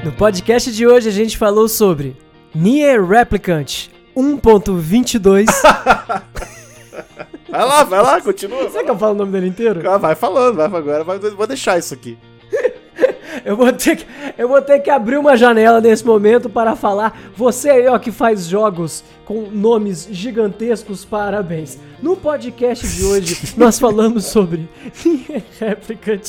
No podcast de hoje a gente falou sobre Nier Replicant 1.22. Vai lá, continua. Será que eu falo o nome dele inteiro? Vai falando, vou deixar isso aqui. Eu vou ter que abrir uma janela nesse momento para falar. Você aí, ó, que faz jogos com nomes gigantescos, parabéns. No podcast de hoje, nós falamos sobre Nier Replicant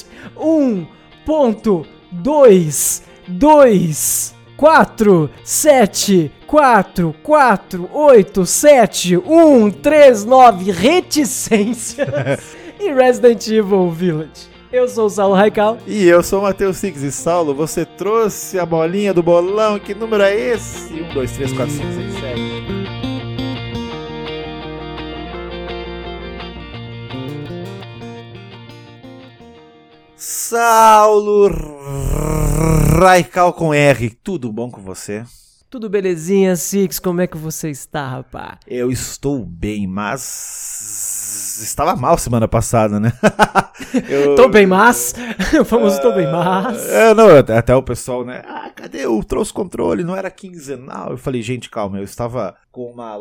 1.2.2.4.7.4.8.7.1.3.9 reticências e Resident Evil Village. Eu sou o Saulo Raical. E eu sou o Matheus Six. E Saulo, você trouxe a bolinha do bolão. Que número é esse? 1, 2, 3, 4, 5, 6, 7. Saulo Raical com R. Tudo bom com você? Tudo belezinha, Six? Como é que você está, rapaz? Eu estou bem, mas estava mal semana passada, né? Tô bem, mas... O famoso tô bem, mas... Não, até o pessoal, né? Cadê o trouxe controle? Não era quinzenal? Eu falei, gente, calma, eu estava com uma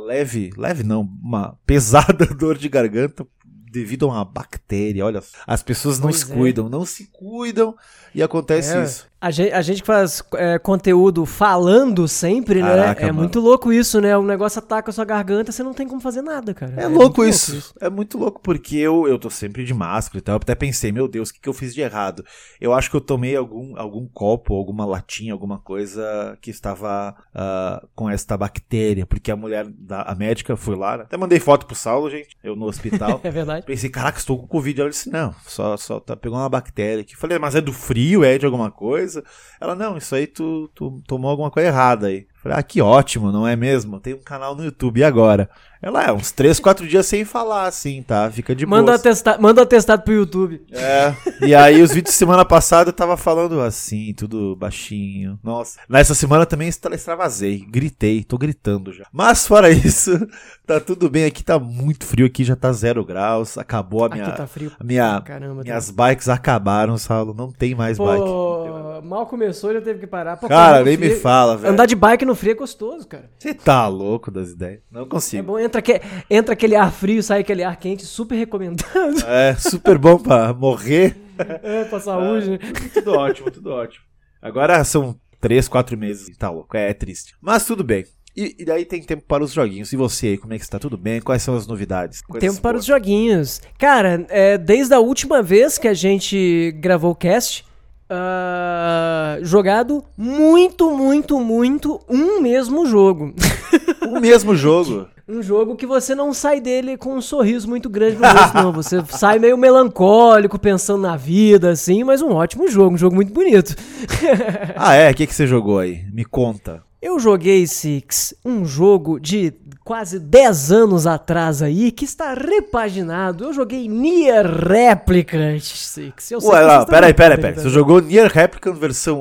uma pesada dor de garganta devido a uma bactéria. Olha, as pessoas não se cuidam e acontece isso. A gente que faz conteúdo falando sempre, Caraca, né? É muito louco isso, né? O negócio ataca a sua garganta, você não tem como fazer nada, cara. É louco isso. É muito louco, porque eu tô sempre de máscara e tal. Eu até pensei, meu Deus, o que eu fiz de errado? Eu acho que eu tomei algum copo, alguma latinha, alguma coisa que estava com esta bactéria. Porque a médica foi lá, né? Até mandei foto pro Saulo, gente, eu no hospital. É verdade. Pensei, caraca, estou com Covid. Ela disse, não, só pegou uma bactéria aqui. Falei, mas é do frio, é de alguma coisa? Ela, não, isso aí tu tomou alguma coisa errada aí. Falei, que ótimo, não é mesmo? Tem um canal no YouTube, e agora? Ela, uns 3, 4 dias sem falar, assim, tá? Fica de boa. Manda um atestado pro YouTube. E aí os vídeos de semana passada eu tava falando assim, tudo baixinho. Nossa. Nessa semana também extravasei, tô gritando já. Mas fora isso, tá tudo bem. Aqui tá muito frio, aqui já tá 0 graus. Acabou aqui tá frio. Caramba, minhas bikes acabaram, Saulo. Não tem mais bike. Mal começou, já teve que parar. Cara, nem me fala, velho. Andar de bike no frio é gostoso, cara. Você tá louco das ideias? Não consigo. É bom, entra aquele ar frio, sai aquele ar quente, super recomendado. Super bom pra morrer. Pra saúde. Tudo ótimo. Agora são 3, 4 meses. Tá louco, é triste. Mas tudo bem. E daí tem tempo para os joguinhos. E você aí, como é que está? Tudo bem? Quais são as novidades? Tempo para os joguinhos. Cara, desde a última vez que a gente gravou o cast... jogado muito um mesmo jogo. O mesmo jogo? Um jogo que você não sai dele com um sorriso muito grande no rosto, não. Você sai meio melancólico, pensando na vida, assim, mas um ótimo jogo, um jogo muito bonito. O que você jogou aí? Me conta. Eu joguei, Six, um jogo de quase 10 anos atrás aí, que está repaginado. Eu joguei Nier Replicant, Six. Peraí. Você jogou Nier Replicant versão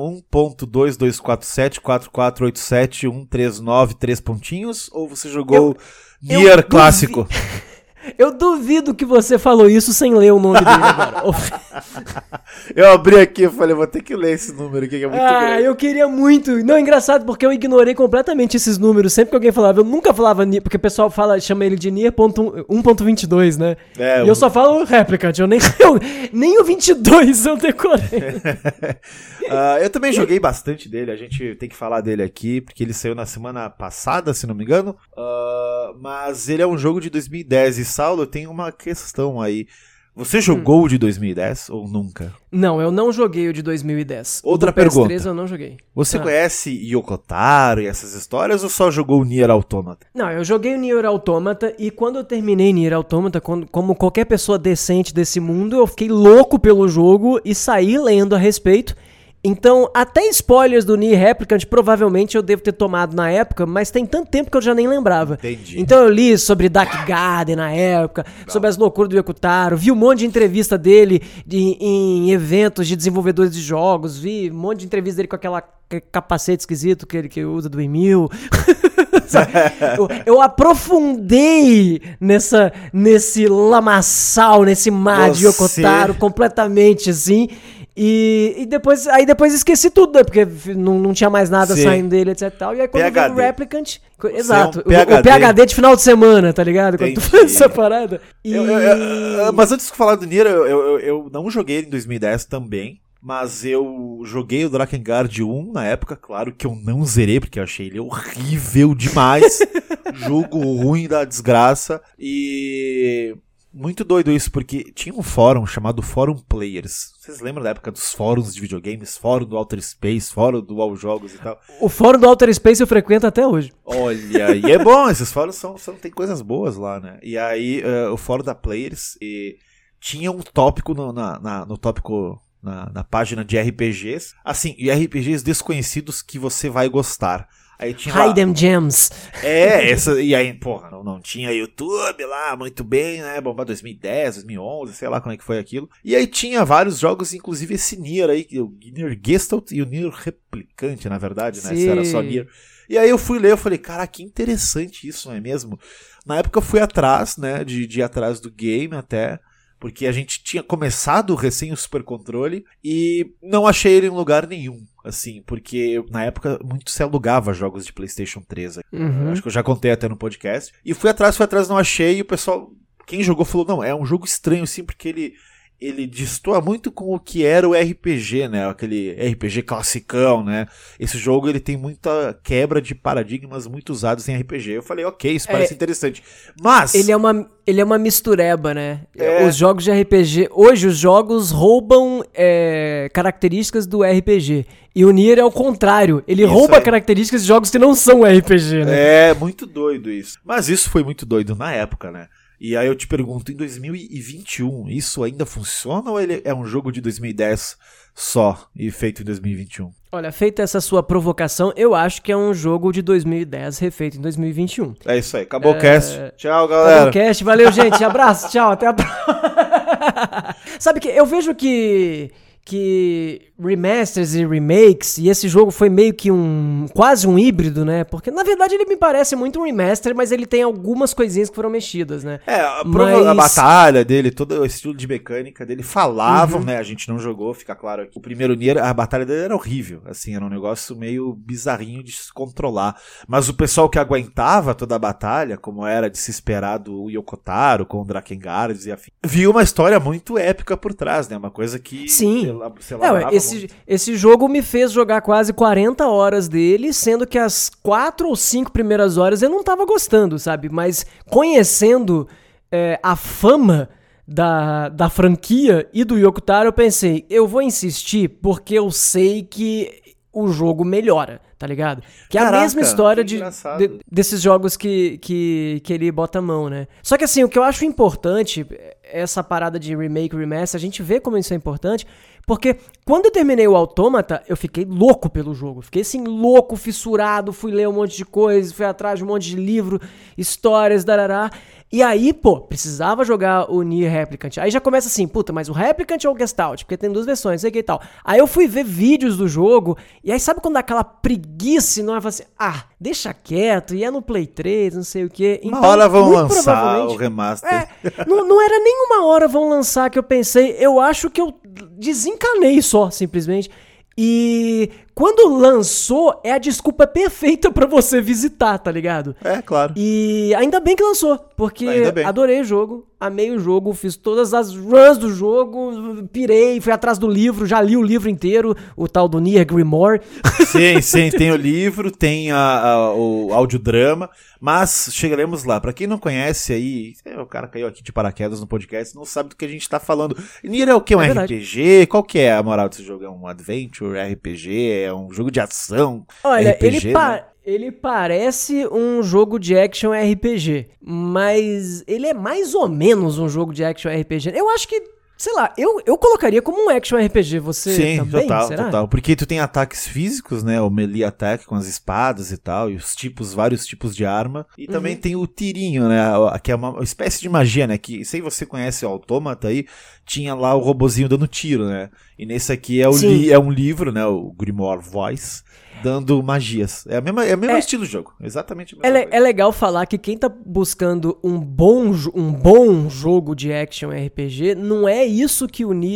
1.22474487139 3 pontinhos? Ou você jogou Nier clássico? Eu duvido que você falou isso sem ler o nome dele agora. Eu abri aqui e falei, vou ter que ler esse número aqui, que é muito grande. Eu queria muito. Não, é engraçado porque eu ignorei completamente esses números. Sempre que alguém falava, eu nunca falava Nier, porque o pessoal chama ele de Nier 1.22, né? E eu só falo Replicant, nem o 22 eu decorei. Eu também joguei bastante dele, a gente tem que falar dele aqui, porque ele saiu na semana passada, se não me engano. Mas ele é um jogo de 2010 e, Saulo, tem uma questão aí. Você jogou o de 2010 ou nunca? Não, eu não joguei o de 2010. Outra o do PS3 pergunta. eu não joguei. Você conhece Yoko Taro e essas histórias ou só jogou o Nier Automata? Não, eu joguei o Nier Automata e quando eu terminei Nier Automata, como qualquer pessoa decente desse mundo, eu fiquei louco pelo jogo e saí lendo a respeito. Então, até spoilers do Nier Replicant provavelmente eu devo ter tomado na época, mas tem tanto tempo que eu já nem lembrava. Entendi. Então eu li sobre Dark Garden na época, sobre as loucuras do Yoko Taro, vi um monte de entrevista dele em eventos de desenvolvedores de jogos, vi um monte de entrevista dele com aquela capacete esquisito que ele usa do Emil. Eu aprofundei nesse lamaçal, nesse mar de Yoko Taro completamente, assim. E depois esqueci tudo, né? Porque não tinha mais nada saindo dele, etc e tal. E aí quando veio o Replicant... Exato, o PHD de final de semana, tá ligado? Quando tu faz essa parada. Mas antes de falar do Nier, eu não joguei ele em 2010 também. Mas eu joguei o Drakengard 1 na época, claro que eu não zerei, porque eu achei ele horrível demais. Jogo ruim da desgraça. E muito doido isso, porque tinha um fórum chamado Fórum Players. Vocês lembram da época dos fóruns de videogames? Fórum do Outer Space, fórum do All Jogos e tal? O fórum do Outer Space eu frequento até hoje. Olha, e é bom, esses fóruns tem coisas boas lá, né? E aí, o fórum da Players tinha um tópico no tópico... Na página de RPGs, assim, e RPGs desconhecidos que você vai gostar. Aí tinha Hide them gems. E aí, porra, não tinha YouTube lá, muito bem, né, bomba 2010, 2011, sei lá como é que foi aquilo. E aí tinha vários jogos, inclusive esse Nier aí, o Nier Gestalt e o Nier Replicante, na verdade, né, se era só Nier. E aí eu fui ler, eu falei, cara, que interessante isso, não é mesmo? Na época eu fui atrás, né, de ir atrás do game até... Porque a gente tinha começado recém o Super Controle e não achei ele em lugar nenhum, assim, porque na época muito se alugava jogos de PlayStation 3. Acho que eu já contei até no podcast. E fui atrás, não achei, e o pessoal, quem jogou falou, não, é um jogo estranho, sim, porque ele destoa muito com o que era o RPG, né? Aquele RPG classicão, né? Esse jogo ele tem muita quebra de paradigmas muito usados em RPG. Eu falei, ok, isso parece interessante. Mas... Ele é uma mistureba, né? Os jogos de RPG... Hoje os jogos roubam características do RPG. E o Nier é o contrário. Ele rouba características de jogos que não são RPG, né? É, muito doido isso. Mas isso foi muito doido na época, né? E aí eu te pergunto, em 2021, isso ainda funciona ou ele é um jogo de 2010 só e feito em 2021? Olha, feita essa sua provocação, eu acho que é um jogo de 2010 refeito em 2021. É isso aí, acabou o cast. Tchau, galera. Acabou o cast, valeu, gente. Abraço, tchau, até a próxima. Sabe que eu vejo que remasters e remakes, e esse jogo foi meio que quase um híbrido, né? Porque na verdade ele me parece muito um remaster, mas ele tem algumas coisinhas que foram mexidas, né? A batalha dele, todo o estilo de mecânica dele falavam, né? A gente não jogou, fica claro aqui. O primeiro Nier, a batalha dele era horrível, assim, era um negócio meio bizarrinho de se controlar. Mas o pessoal que aguentava toda a batalha, como era de se esperar do Yoko Taro com o Drakengard e afim, viu uma história muito épica por trás, né? Uma coisa que... Sim. Esse jogo me fez jogar quase 40 horas dele, sendo que as 4 ou 5 primeiras horas eu não tava gostando, sabe? Mas conhecendo a fama da franquia e do Yoko Taro, eu pensei, eu vou insistir porque eu sei que o jogo melhora, tá ligado? Que é a mesma história desses jogos que ele bota a mão, né? Só que assim, o que eu acho importante, essa parada de remake, remaster, a gente vê como isso é importante, porque quando eu terminei o Automata, eu fiquei louco pelo jogo. Fiquei assim, louco, fissurado, fui ler um monte de coisa, fui atrás de um monte de livro, histórias, darará. E aí, precisava jogar o Nier Replicant. Aí já começa assim, mas o Replicant ou o Gestalt? Porque tem duas versões, sei que e tal. Aí eu fui ver vídeos do jogo, e aí sabe quando dá aquela preguiça e não é assim, deixa quieto, e é no Play 3, não sei o quê. Então, uma hora vão lançar o remaster. Não era nem uma hora vão lançar que eu pensei, eu acho que eu desencanei só, simplesmente. E quando lançou, é a desculpa perfeita pra você visitar, tá ligado? É, claro. E ainda bem que lançou, porque adorei o jogo, amei o jogo, fiz todas as runs do jogo, pirei, fui atrás do livro, já li o livro inteiro, o tal do Nier Grimoire. Sim, tem o livro, tem o audiodrama, mas chegaremos lá. Pra quem não conhece aí, o cara caiu aqui de paraquedas no podcast, não sabe do que a gente tá falando. Nier é o quê? Um RPG? Qual que é a moral desse jogo? É um adventure, RPG? É um jogo de ação? Olha, RPG, ele parece um jogo de action RPG, mas ele é mais ou menos um jogo de action RPG. Eu acho que, sei lá, eu colocaria como um action RPG. Você também? Sim, total. Porque tu tem ataques físicos, né? O melee attack com as espadas e tal, e vários tipos de arma. E também tem o tirinho, né? Que é uma espécie de magia, né? Que, se você conhece o Automata aí, tinha lá o robozinho dando tiro, né? E nesse aqui é um livro, né? O Grimoire Voice, dando magias. É o mesmo estilo de jogo. Exatamente a mesma coisa. É legal falar que quem tá buscando um bom jogo de action RPG, não é isso que o Nier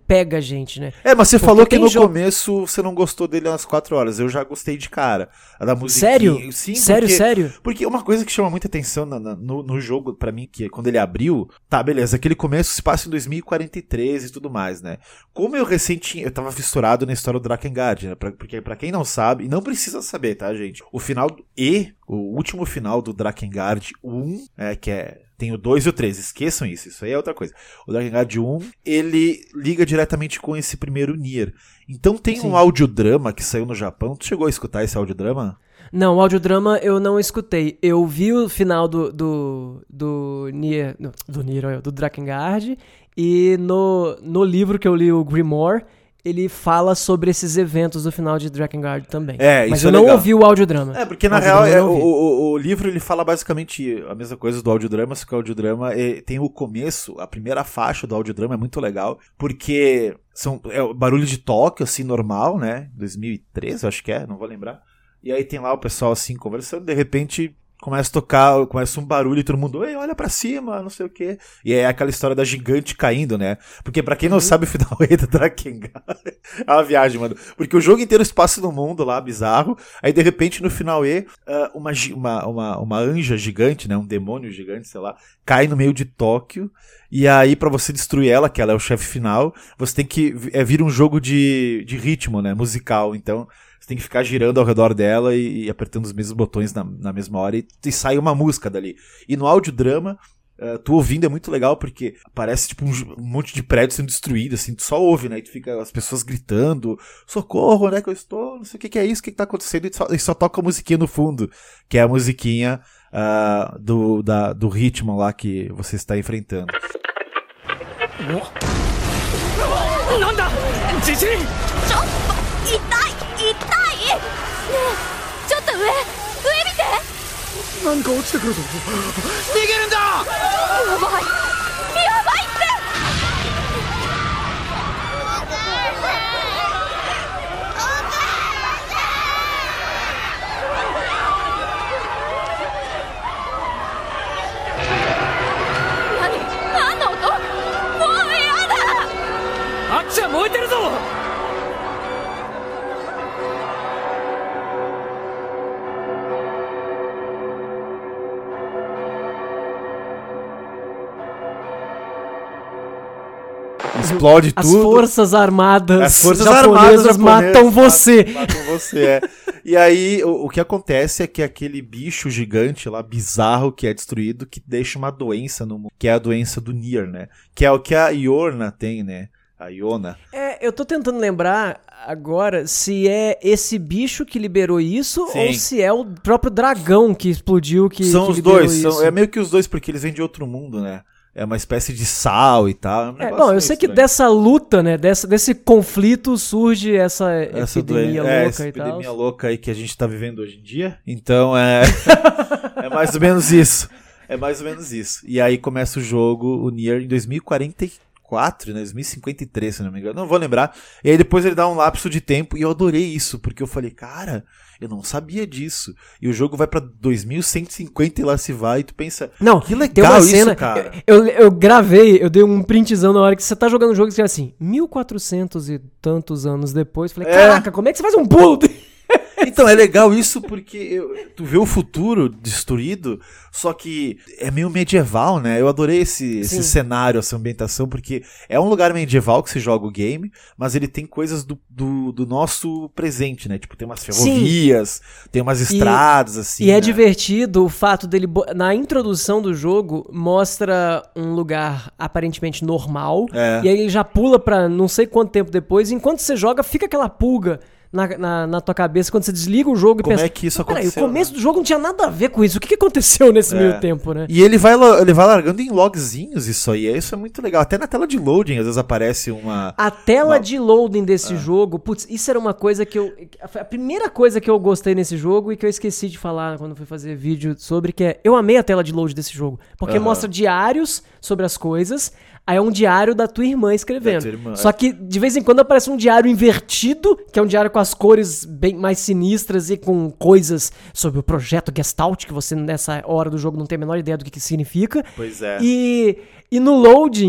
pega a gente, né? Mas você Porque falou que tem no jogo- começo você não gostou dele nas 4 horas. Eu já gostei de cara. A da musiquinha. Sério? Sim, Sério? Porque uma coisa que chama muita atenção no jogo, pra mim, que é quando ele abriu, tá, beleza, aquele começo se passa em 2043 e tudo mais, né? Como eu eu tava fissurado na história do Drakengard, né? Porque pra quem não sabe, e não precisa saber, tá, gente? O último final do Drakengard 1, tem o 2 e o 3, esqueçam isso aí é outra coisa. O Drakengard 1, ele liga diretamente com esse primeiro Nier. Então tem um audiodrama que saiu no Japão. Tu chegou a escutar esse audiodrama? Não, o audiodrama eu não escutei. Eu vi o final do Nier, do Drakengard, e no livro que eu li, o Grimoire, ele fala sobre esses eventos do final de Drakengard também. Mas isso eu é não legal. ouvi o audiodrama. Porque na real o livro ele fala basicamente a mesma coisa do audiodrama, só que o audiodrama tem o começo, a primeira faixa do audiodrama é muito legal, porque é o barulho de Tóquio, assim, normal, né? 2013, eu acho que não vou lembrar. E aí tem lá o pessoal assim conversando, de repente começa a tocar, começa um barulho e todo mundo, ei, olha pra cima, não sei o quê. E aí é aquela história da gigante caindo, né? Porque pra quem não sabe o final do Drakengard, é uma viagem, mano. Porque o jogo inteiro se passa no mundo lá, bizarro. Aí de repente no final uma anja gigante, né? Um demônio gigante, sei lá, cai no meio de Tóquio. E aí pra você destruir ela, que ela é o chefe final, você tem que vir um jogo de ritmo, né? Musical. Então você tem que ficar girando ao redor dela e apertando os mesmos botões na mesma hora e sai uma música dali. E no audiodrama, tu ouvindo é muito legal porque parece tipo um monte de prédio sendo destruído, assim, tu só ouve, né? E tu fica as pessoas gritando, socorro, onde é que eu estou? Não sei o que é isso, o que tá acontecendo? E só toca a musiquinha no fundo, que é a musiquinha do ritmo lá que você está enfrentando. Nanda! Jiji! 痛いねえちょっと上見て何か落ちてくるぞ逃げるんだやばいって何の音もうやだあっちは燃えてるぞ Explode tudo. As forças armadas japonesas matam você. Matam você, E aí, o que acontece é que aquele bicho gigante lá, bizarro, que é destruído, que deixa uma doença no mundo, que é a doença do Nier, né? Que é o que a Yorna tem, né? A Yona. Eu tô tentando lembrar agora se é esse bicho que liberou isso Sim. ou se é o próprio dragão que explodiu que São que os liberou dois, isso. é meio que os dois, porque eles vêm de outro mundo, né? É uma espécie de sal e tal. Bom, eu sei que dessa luta, né, desse conflito surge essa epidemia louca essa e tal. epidemia louca aí que a gente tá vivendo hoje em dia. Então é mais ou menos isso. É mais ou menos isso. E aí começa o jogo, o Nier, em 2044, né, 2053, se não me engano. Não vou lembrar. E aí depois ele dá um lapso de tempo e eu adorei isso, porque eu falei, cara, eu não sabia disso. E o jogo vai pra 2150 e lá se vai, e tu pensa, não, que legal tem uma isso, cena, cara. Eu gravei, eu dei um printzão na hora que você tá jogando o jogo e você assim, 1400 e tantos anos depois, falei, caraca, como é que você faz um pulo? Então, é legal isso porque tu vê o futuro destruído, só que é meio medieval, né? Eu adorei esse cenário, essa ambientação, porque é um lugar medieval que se joga o game, mas ele tem coisas do nosso presente, né? Tipo, tem umas ferrovias, tem umas estradas, assim. E é né? divertido o fato dele, na introdução do jogo, mostra um lugar aparentemente normal, e aí ele já pula pra não sei quanto tempo depois, e enquanto você joga, fica aquela pulga na tua cabeça quando você desliga o jogo e pensa... Como é que isso aconteceu? Peraí, o começo do jogo não tinha nada a ver com isso. O que aconteceu nesse meio tempo, né? E ele vai largando em logzinhos isso aí. Isso é muito legal. Até na tela de loading, às vezes aparece uma... A tela de loading desse jogo... Putz, isso era uma coisa que a primeira coisa que eu gostei nesse jogo e que eu esqueci de falar quando fui fazer vídeo sobre, que é... Eu amei a tela de load desse jogo. Porque mostra diários sobre as coisas... Aí é um diário da tua irmã escrevendo. Só que de vez em quando aparece um diário invertido, que é um diário com as cores bem mais sinistras e com coisas sobre o projeto Gestalt, que você nessa hora do jogo não tem a menor ideia do que significa. Pois é. E no loading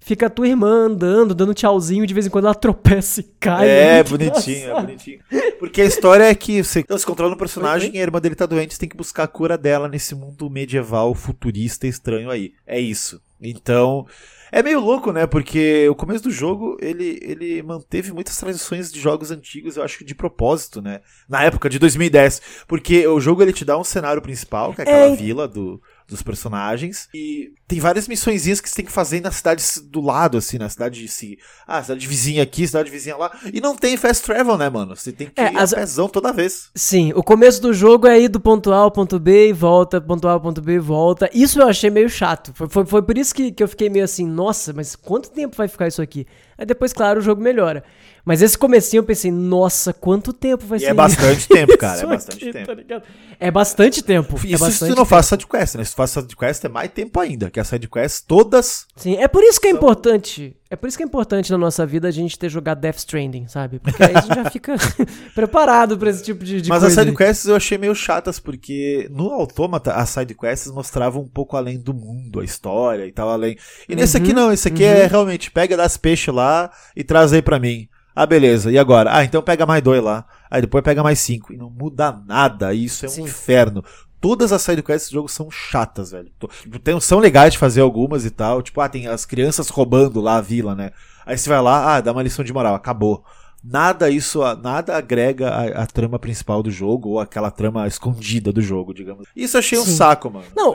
fica a tua irmã andando, dando tchauzinho, de vez em quando ela tropeça e cai. É bonitinho. Porque a história é que você controla um personagem e a irmã dele tá doente, você tem que buscar a cura dela nesse mundo medieval, futurista, estranho aí. É isso. Então, é meio louco, né? Porque o começo do jogo, ele manteve muitas tradições de jogos antigos, eu acho que de propósito, né? Na época de 2010. Porque o jogo, ele te dá um cenário principal, que é aquela vila dos personagens, e tem várias missõezinhas que você tem que fazer na cidade do lado, assim, na cidade cidade vizinha aqui, cidade vizinha lá, e não tem fast travel, né, mano? Você tem que ir a pezão toda vez. Sim, o começo do jogo é ir do ponto A ao ponto B e volta, ponto A ao ponto B e volta. Isso eu achei meio chato, foi por isso que eu fiquei meio assim, nossa, mas quanto tempo vai ficar isso aqui? Aí depois, claro, o jogo melhora. Mas esse comecinho eu pensei, nossa, quanto tempo vai ser isso? É bastante tempo, cara, é bastante tempo. Tá ligado? É bastante tempo. Isso se tu não faz sidequest, né? Se tu faz sidequest é mais tempo ainda, que as sidequests todas... Sim, é por isso que é importante. É por isso que é importante na nossa vida a gente ter jogado Death Stranding, sabe? Porque aí a gente já fica preparado pra esse tipo de Mas coisa. as sidequests eu achei meio chatas, porque no Automata as sidequests mostravam um pouco além do mundo, a história e tal, além. E nesse aqui não, esse aqui é realmente, pega das peixes lá e traz aí pra mim. Ah, beleza, e agora? Ah, então pega mais 2 lá. Aí depois pega mais 5. E não muda nada, isso é um inferno. Todas as sidequests do jogo são chatas, velho. São legais de fazer algumas e tal. Tipo, tem as crianças roubando lá a vila, né? Aí você vai lá, dá uma lição de moral, acabou. Nada agrega a trama principal do jogo, ou aquela trama escondida do jogo, digamos. Isso eu achei um saco, mano. Não,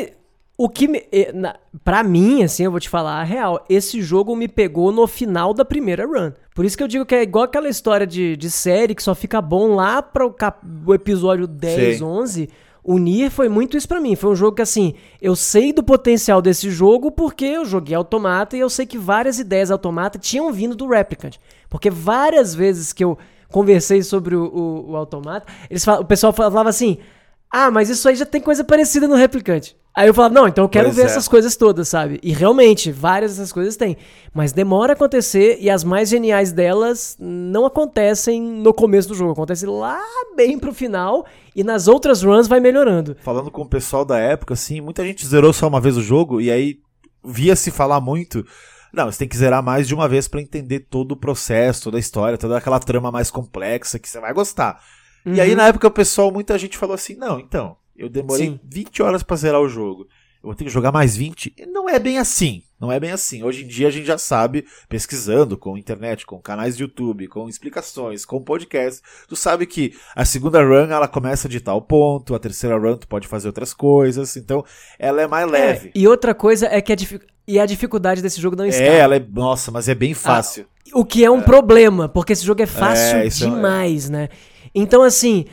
pra mim, assim, eu vou te falar a real, esse jogo me pegou no final da primeira run. Por isso que eu digo que é igual aquela história de série que só fica bom lá para o episódio 10, 11. O Nier foi muito isso pra mim. Foi um jogo que, assim, eu sei do potencial desse jogo porque eu joguei Automata e eu sei que várias ideias Automata tinham vindo do Replicant. Porque várias vezes que eu conversei sobre o Automata, o pessoal falava assim, mas isso aí já tem coisa parecida no Replicant. Aí eu falava, não, então eu quero ver essas coisas todas, sabe? E realmente, várias dessas coisas tem. Mas demora a acontecer e as mais geniais delas não acontecem no começo do jogo. Acontece lá bem pro final e nas outras runs vai melhorando. Falando com o pessoal da época, assim, muita gente zerou só uma vez o jogo e aí via-se falar muito... Não, você tem que zerar mais de uma vez pra entender todo o processo, toda a história, toda aquela trama mais complexa que você vai gostar. E aí na época muita gente falou assim, não, então... Eu demorei 20 horas pra zerar o jogo. Eu vou ter que jogar mais 20? E não é bem assim. Não é bem assim. Hoje em dia a gente já sabe, pesquisando com internet, com canais de YouTube, com explicações, com podcasts, tu sabe que a segunda run ela começa de tal ponto, a terceira run tu pode fazer outras coisas, então ela é mais leve. E outra coisa é que a dificuldade desse jogo não está. Nossa, mas é bem fácil. O que é um problema, porque esse jogo é fácil demais, né? Então, assim,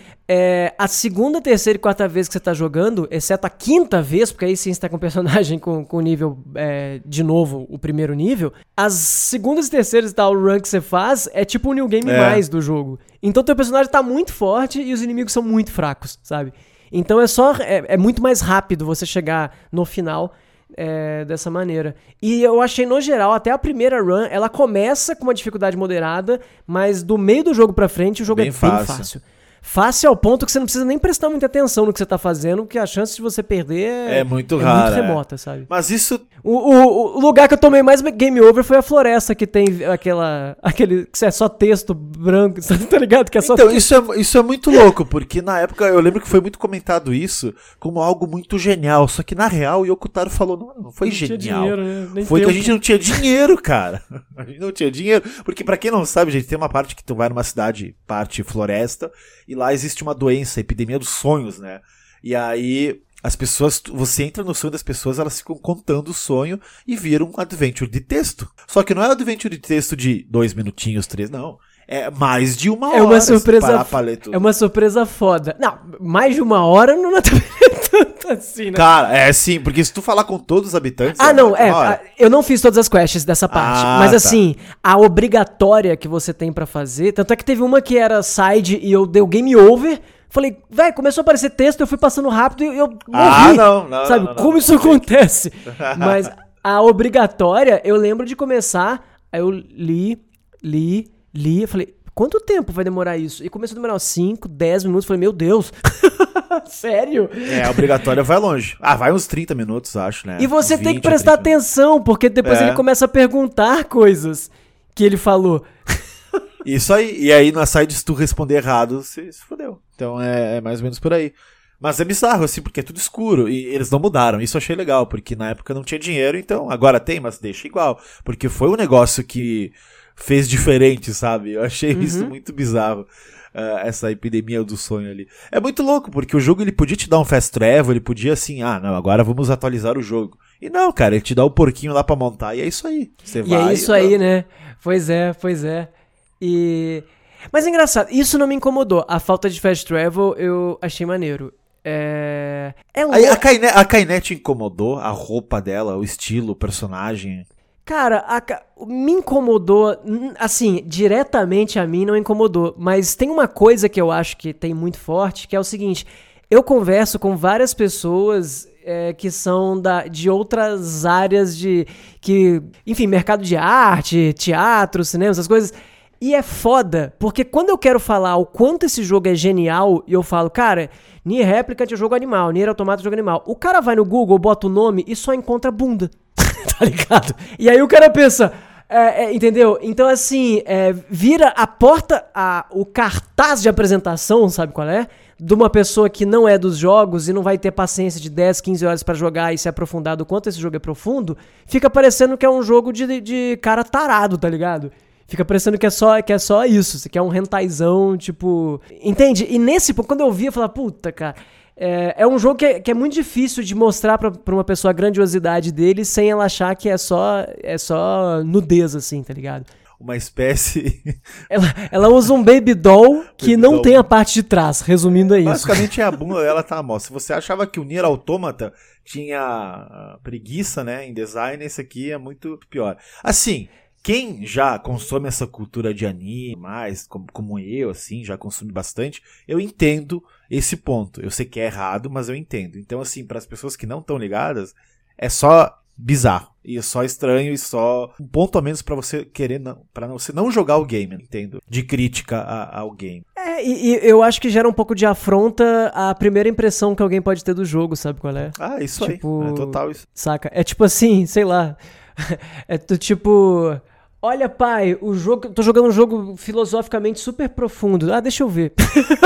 a segunda, terceira e quarta vez que você tá jogando, exceto a quinta vez, porque aí sim você tá com o personagem com nível, de novo, o primeiro nível, as segundas e terceiras e tal, o run que você faz é tipo um new game mais do jogo. Então teu personagem tá muito forte e os inimigos são muito fracos, sabe? Então é muito mais rápido você chegar no final dessa maneira. E eu achei, no geral, até a primeira run, ela começa com uma dificuldade moderada, mas do meio do jogo pra frente, o jogo bem fácil. Fácil ao ponto que você não precisa nem prestar muita atenção no que você tá fazendo, porque a chance de você perder é muito rara, muito remota, sabe? Mas isso... O lugar que eu tomei mais game over foi a floresta, que tem aquele que é só texto branco, tá ligado? Que é só então, isso é muito louco, porque na época eu lembro que foi muito comentado isso como algo muito genial, só que na real o Yoko Taro falou, não foi genial. Dinheiro, né? Foi que a gente não tinha dinheiro, cara. A gente não tinha dinheiro, porque pra quem não sabe, gente, tem uma parte que tu vai numa cidade, parte floresta, e lá existe uma doença, a epidemia dos sonhos, né? E aí as pessoas, você entra no sonho das pessoas, elas ficam contando o sonho e viram um adventure de texto. Só que não é um adventure de texto de 2 minutinhos, 3, não. É mais de 1 hora. É uma surpresa foda. Não, mais de 1 hora não é tanto assim, né? Cara, sim, porque se tu falar com todos os habitantes... eu não fiz todas as quests dessa parte, mas assim, a obrigatória que você tem pra fazer, tanto é que teve uma que era side e eu dei o game over, falei, velho, começou a aparecer texto, eu fui passando rápido e eu morri, sabe? Como isso acontece? Mas a obrigatória, eu lembro de começar, aí eu li, eu falei, quanto tempo vai demorar isso? E começou a demorar 5, 10 minutos, falei, meu Deus, Sério? É, obrigatório vai longe. Vai uns 30 minutos, acho, né? E você Uns tem que 20, prestar 30 minutos. atenção, porque depois É. ele começa a perguntar coisas que ele falou. Isso aí. E aí, na side, se tu responder errado, você se fodeu. Então é mais ou menos por aí. Mas é bizarro, assim, porque é tudo escuro. E eles não mudaram. Isso eu achei legal, porque na época não tinha dinheiro, então agora tem, mas deixa igual. Porque foi um negócio que fez diferente, sabe? Eu achei isso muito bizarro. Essa epidemia do sonho ali. É muito louco, porque o jogo ele podia te dar um fast travel, ele podia assim, não, agora vamos atualizar o jogo. E não, cara, ele te dá o porquinho lá pra montar e é isso aí. Você E é isso aí, né? Pois é. Mas é engraçado, isso não me incomodou. A falta de fast travel eu achei maneiro. Aí, a Kainé te incomodou? A roupa dela, o estilo, o personagem? Cara, me incomodou, assim, diretamente a mim não incomodou, mas tem uma coisa que eu acho que tem muito forte, que é o seguinte, eu converso com várias pessoas que são de outras áreas enfim, mercado de arte, teatro, cinema, essas coisas, e é foda, porque quando eu quero falar o quanto esse jogo é genial, e eu falo, cara, Nier Replicant é jogo animal, Nier Automata é jogo animal, o cara vai no Google, bota o nome e só encontra bunda. Tá ligado? E aí o cara pensa, entendeu? Então assim, vira a porta, o cartaz de apresentação, sabe qual é? De uma pessoa que não é dos jogos e não vai ter paciência de 10, 15 horas pra jogar e se aprofundar do quanto esse jogo é profundo, fica parecendo que é um jogo de cara tarado, tá ligado? Fica parecendo que é só isso, que é um hentaizão, tipo... Entende? E nesse ponto, quando eu vi, eu falava, puta, cara... É um jogo que é muito difícil de mostrar pra uma pessoa a grandiosidade dele sem ela achar que é só nudez, assim, tá ligado? Uma espécie... Ela usa um baby doll que não tem a parte de trás, resumindo é isso. Basicamente a bunda dela tá à mostra. Se você achava que o Nier Automata tinha preguiça, né, em design, esse aqui é muito pior. Assim... Quem já consome essa cultura de anime, mais como eu, assim, já consome bastante, eu entendo esse ponto. Eu sei que é errado, mas eu entendo. Então, assim, para as pessoas que não estão ligadas, é só bizarro. E é só estranho e só um ponto a menos para você querer, para você não jogar o game, entendo? De crítica ao game. E eu acho que gera um pouco de afronta a primeira impressão que alguém pode ter do jogo, sabe qual é? Isso tipo, aí. É total isso. Saca? É tipo assim, sei lá. Tipo... Olha, pai, tô jogando um jogo filosoficamente super profundo. Deixa eu ver.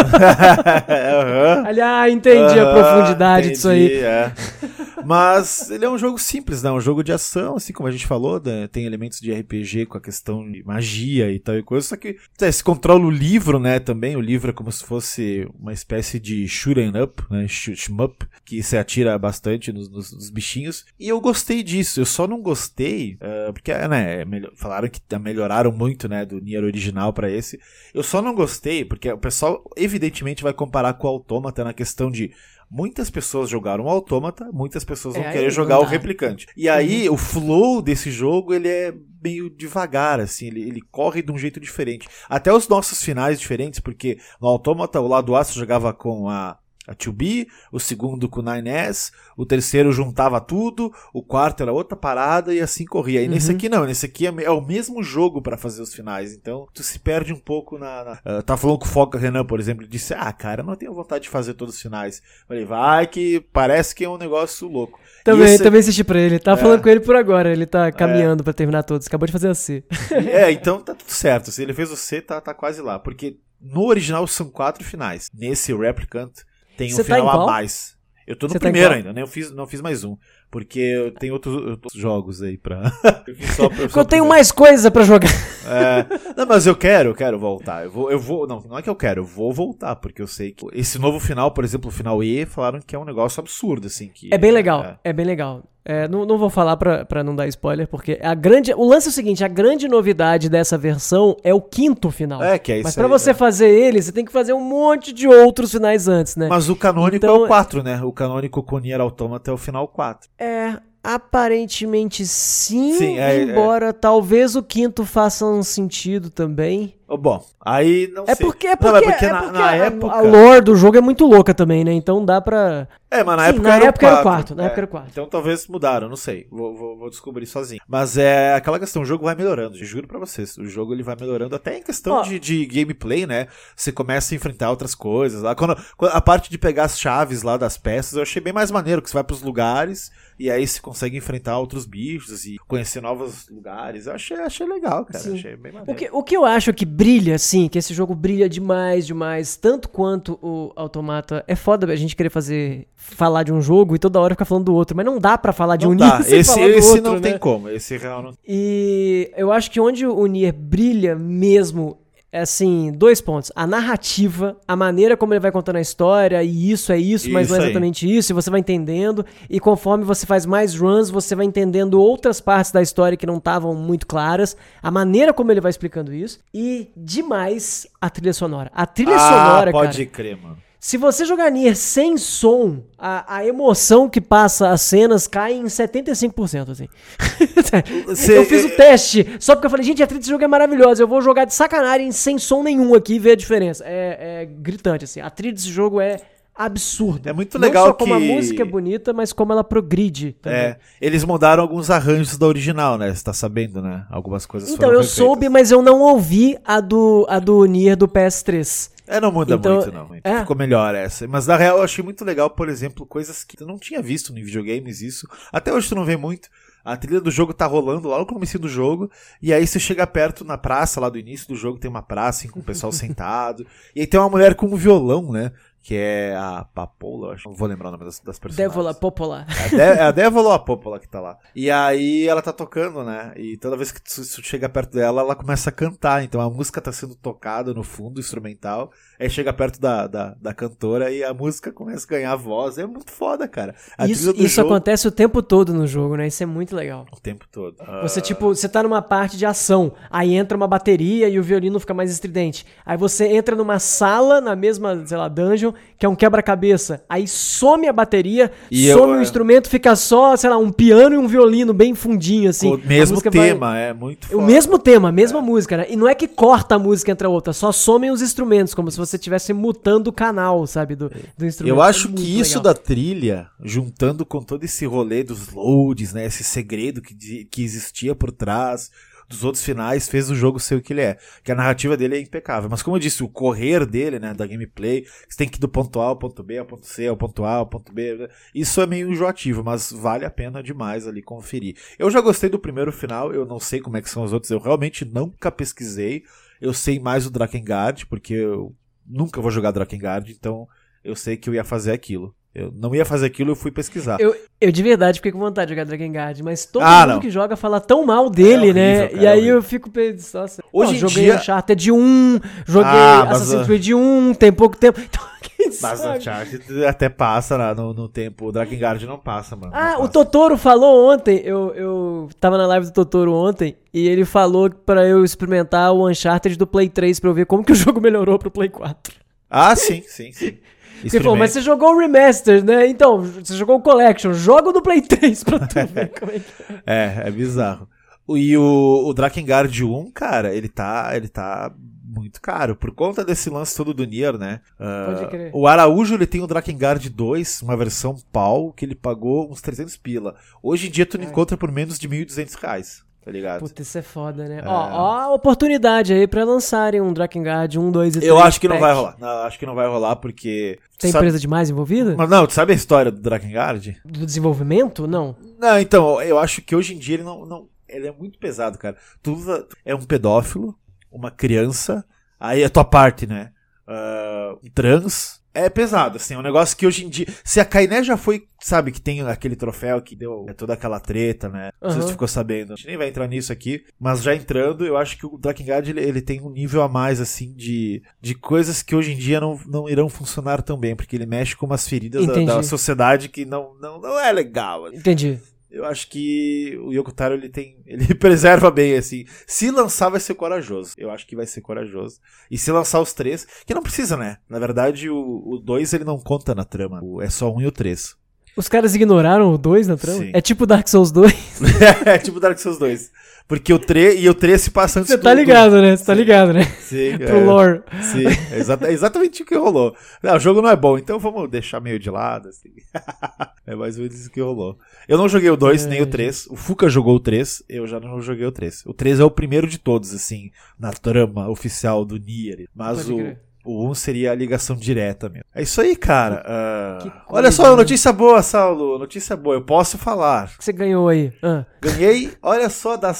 Entendi a profundidade disso aí. Mas ele é um jogo simples, né? Um jogo de ação, assim como a gente falou, né? Tem elementos de RPG com a questão de magia e tal e coisa, só que você controla o livro, né? Também o livro é como se fosse uma espécie de shoot'em up, né? Shmup, que você atira bastante nos bichinhos. E eu gostei disso. Eu só não gostei porque, né? Falaram que melhoraram muito, né, do Nier original pra esse. Eu só não gostei porque o pessoal evidentemente vai comparar com o Automata na questão de muitas pessoas jogaram o Automata, muitas pessoas vão querer jogar o Replicante. E aí o flow desse jogo, ele é meio devagar, assim, ele corre de um jeito diferente. Até os nossos finais diferentes, porque no Automata o lado A você jogava com a 2B, o segundo com o 9S, o terceiro juntava tudo, o quarto era outra parada e assim corria. E nesse aqui não, nesse aqui é o mesmo jogo pra fazer os finais, então tu se perde um pouco tava falando com o Foca Renan, por exemplo, ele disse, cara, não tenho vontade de fazer todos os finais. Falei, vai que parece que é um negócio louco. Também assisti pra ele, tava falando com ele por agora, ele tá caminhando pra terminar todos, acabou de fazer a C. Então tá tudo certo, se ele fez o C, tá quase lá, porque no original são 4 finais, nesse Replicant tem um final a mais. Eu tô no primeiro ainda, né? Não fiz mais um. Porque eu tenho outros jogos aí pra... eu tenho mais coisa pra jogar. Não, mas eu quero voltar. Eu vou... Não é que eu quero, eu vou voltar. Porque eu sei que esse novo final, por exemplo, o final E, falaram que é um negócio absurdo, assim. É bem legal, é bem legal. Não vou falar pra não dar spoiler, porque o lance é o seguinte, a grande novidade dessa versão é o 5º final. Que é isso. Mas pra você fazer ele, você tem que fazer um monte de outros finais antes, né? Mas o canônico é o 4, né? O canônico com Nier Automata é o final 4. Aparentemente sim, embora talvez o 5º faça um sentido também. Bom, aí não sei. Porque na época... a lore do jogo é muito louca também, né? Então dá pra... Mas na Sim, época na era época o era o 4. quarto, na época era o 4. Então talvez mudaram, não sei. Vou descobrir sozinho. Mas é aquela questão, o jogo vai melhorando, juro pra vocês. O jogo ele vai melhorando até em questão de gameplay, né? Você começa a enfrentar outras coisas. Lá, quando a parte de pegar as chaves lá das peças, eu achei bem mais maneiro, que você vai pros lugares e aí você consegue enfrentar outros bichos e conhecer novos lugares. Eu achei legal, cara. Sim. Achei bem maneiro. O que eu acho que brilha, assim, que esse jogo brilha demais, tanto quanto o Automata. É foda a gente querer falar de um jogo e toda hora ficar falando do outro, mas não dá pra falar de um Nier sem falar do outro, não né? tem como, esse real não... E eu acho que onde o Nier brilha mesmo é assim, 2 pontos. A narrativa, a maneira como ele vai contando a história, e isso é isso, mas não é exatamente isso, e você vai entendendo, e conforme você faz mais runs, você vai entendendo outras partes da história que não estavam muito claras, a maneira como ele vai explicando isso, e demais a trilha sonora. A trilha sonora, pode cara, crer, mano. se você jogar Nier sem som, a emoção que passa as cenas cai em 75%, assim. Eu fiz o teste, só porque eu falei, gente, a trilha desse jogo é maravilhosa, eu vou jogar de sacanagem sem som nenhum aqui e ver a diferença. É gritante, assim. A trilha desse jogo é absurda. É muito legal. Não só como a música é bonita, mas como ela progride também. Eles mudaram alguns arranjos da original, né? Você tá sabendo, né? Algumas coisas então, foram eu soube, mas eu não ouvi a do Nier do PS3. Não muda então, muito, não. Ficou melhor essa. Mas na real eu achei muito legal, por exemplo, coisas que eu não tinha visto em videogames, isso. Até hoje tu não vê muito. A trilha do jogo tá rolando lá no começo do jogo, e aí você chega perto na praça, lá do início do jogo, tem uma praça assim, com o pessoal sentado, e aí tem uma mulher com um violão, né? Que é a Papola, acho. Não vou lembrar o nome das personagens. Dévola Popola. É a Dévola ou a Popola que tá lá. E aí ela tá tocando, né? E toda vez que tu chega perto dela, ela começa a cantar. Então a música tá sendo tocada no fundo, instrumental. Aí chega perto da cantora e a música começa a ganhar voz. É muito foda, cara. Isso acontece o tempo todo no jogo, né? Isso é muito legal. O tempo todo. Você tá numa parte de ação, aí entra uma bateria e o violino fica mais estridente. Aí você entra numa sala, na mesma, sei lá, dungeon, que é um quebra-cabeça. Aí some a bateria, some o instrumento, fica só, sei lá, um piano e um violino bem fundinho, assim. O mesmo tema, é muito foda. O mesmo tema, a mesma música, né? E não é que corta a música entre a outra, só somem os instrumentos, como se você estivesse mutando o canal, sabe, do instrumento. Eu acho que isso da trilha, juntando com todo esse rolê dos loads, né, esse segredo que existia por trás dos outros finais, fez o jogo ser o que ele é. Que a narrativa dele é impecável. Mas como eu disse, o correr dele, né, da gameplay, você tem que ir do ponto A ao ponto B, ao ponto C, ao ponto A, ao ponto B. Isso é meio enjoativo, mas vale a pena demais ali conferir. Eu já gostei do primeiro final, eu não sei como é que são os outros, eu realmente nunca pesquisei. Eu sei mais o Drakengard, porque eu nunca vou jogar Drakengard, então eu sei que eu ia fazer aquilo. Eu não ia fazer aquilo, eu fui pesquisar. Eu de verdade fiquei com vontade de jogar Drakengard, mas todo mundo que joga fala tão mal dele, horrível, né? Cara, e aí eu fico pensando, nossa, hoje joguei dia... Uncharted 1, joguei Assassin's Creed 1, tem pouco tempo. Então, mas o Uncharted até passa no tempo, o Drakengard não passa, mano. O Totoro falou ontem, eu tava na live do Totoro ontem, e ele falou pra eu experimentar o Uncharted do Play 3 pra eu ver como que o jogo melhorou pro Play 4. Sim. Ele falou, mas você jogou o Remastered, né? Então, você jogou o Collection, joga o do Play 3 pra tu ver como é que é bizarro. E o Drakengard 1, cara, ele tá muito caro, por conta desse lance todo do Nier, né? Pode crer. O Araújo, ele tem o Drakengard 2, uma versão pau, que ele pagou uns 300 pila. Hoje em dia tu não encontra por menos de R$1.200. Tá ligado? Puta, isso é foda, né? Ó a oportunidade aí pra lançarem um Drakengard 1, 2 e 3. Eu acho que não vai rolar. Não, acho que não vai rolar porque... Tem empresa demais envolvida? Mas não, tu sabe a história do Drakengard? Do desenvolvimento? Não. Não, então, eu acho que hoje em dia ele não ele é muito pesado, cara. Tu é um pedófilo, uma criança, aí a tua parte, né? Trans... É pesado, assim, é um negócio que hoje em dia... Se a Kainé já foi, sabe, que tem aquele troféu que deu toda aquela treta, né? Não sei se tu ficou sabendo. A gente nem vai entrar nisso aqui, mas já entrando, eu acho que o Drakengard, ele tem um nível a mais, assim, de coisas que hoje em dia não irão funcionar tão bem, porque ele mexe com umas feridas da sociedade que não é legal. Assim. Entendi. Eu acho que o Yoko Taro, ele preserva bem, assim. Se lançar, vai ser corajoso. Eu acho que vai ser corajoso. E se lançar os 3, que não precisa, né? Na verdade, o 2, ele não conta na trama. É só o 1 e o 3. Os caras ignoraram o 2 na trama? Sim. É tipo Dark Souls 2? É tipo Dark Souls 2. Porque o 3 se passa antes Você tá ligado, né? Você tá ligado, né? Sim, Pro lore. Sim, é exatamente o que rolou. Não, o jogo não é bom, então vamos deixar meio de lado, assim. É mais ou menos isso que rolou. Eu não joguei o 2, nem o 3. O Fuka jogou o 3, eu já não joguei o 3. O 3 é o primeiro de todos, assim, na trama oficial do Nier. Mas o 1 seria a ligação direta mesmo. É isso aí, cara. Olha só, notícia boa, Saulo. Notícia boa, eu posso falar. O que você ganhou aí? Ganhei, olha só, da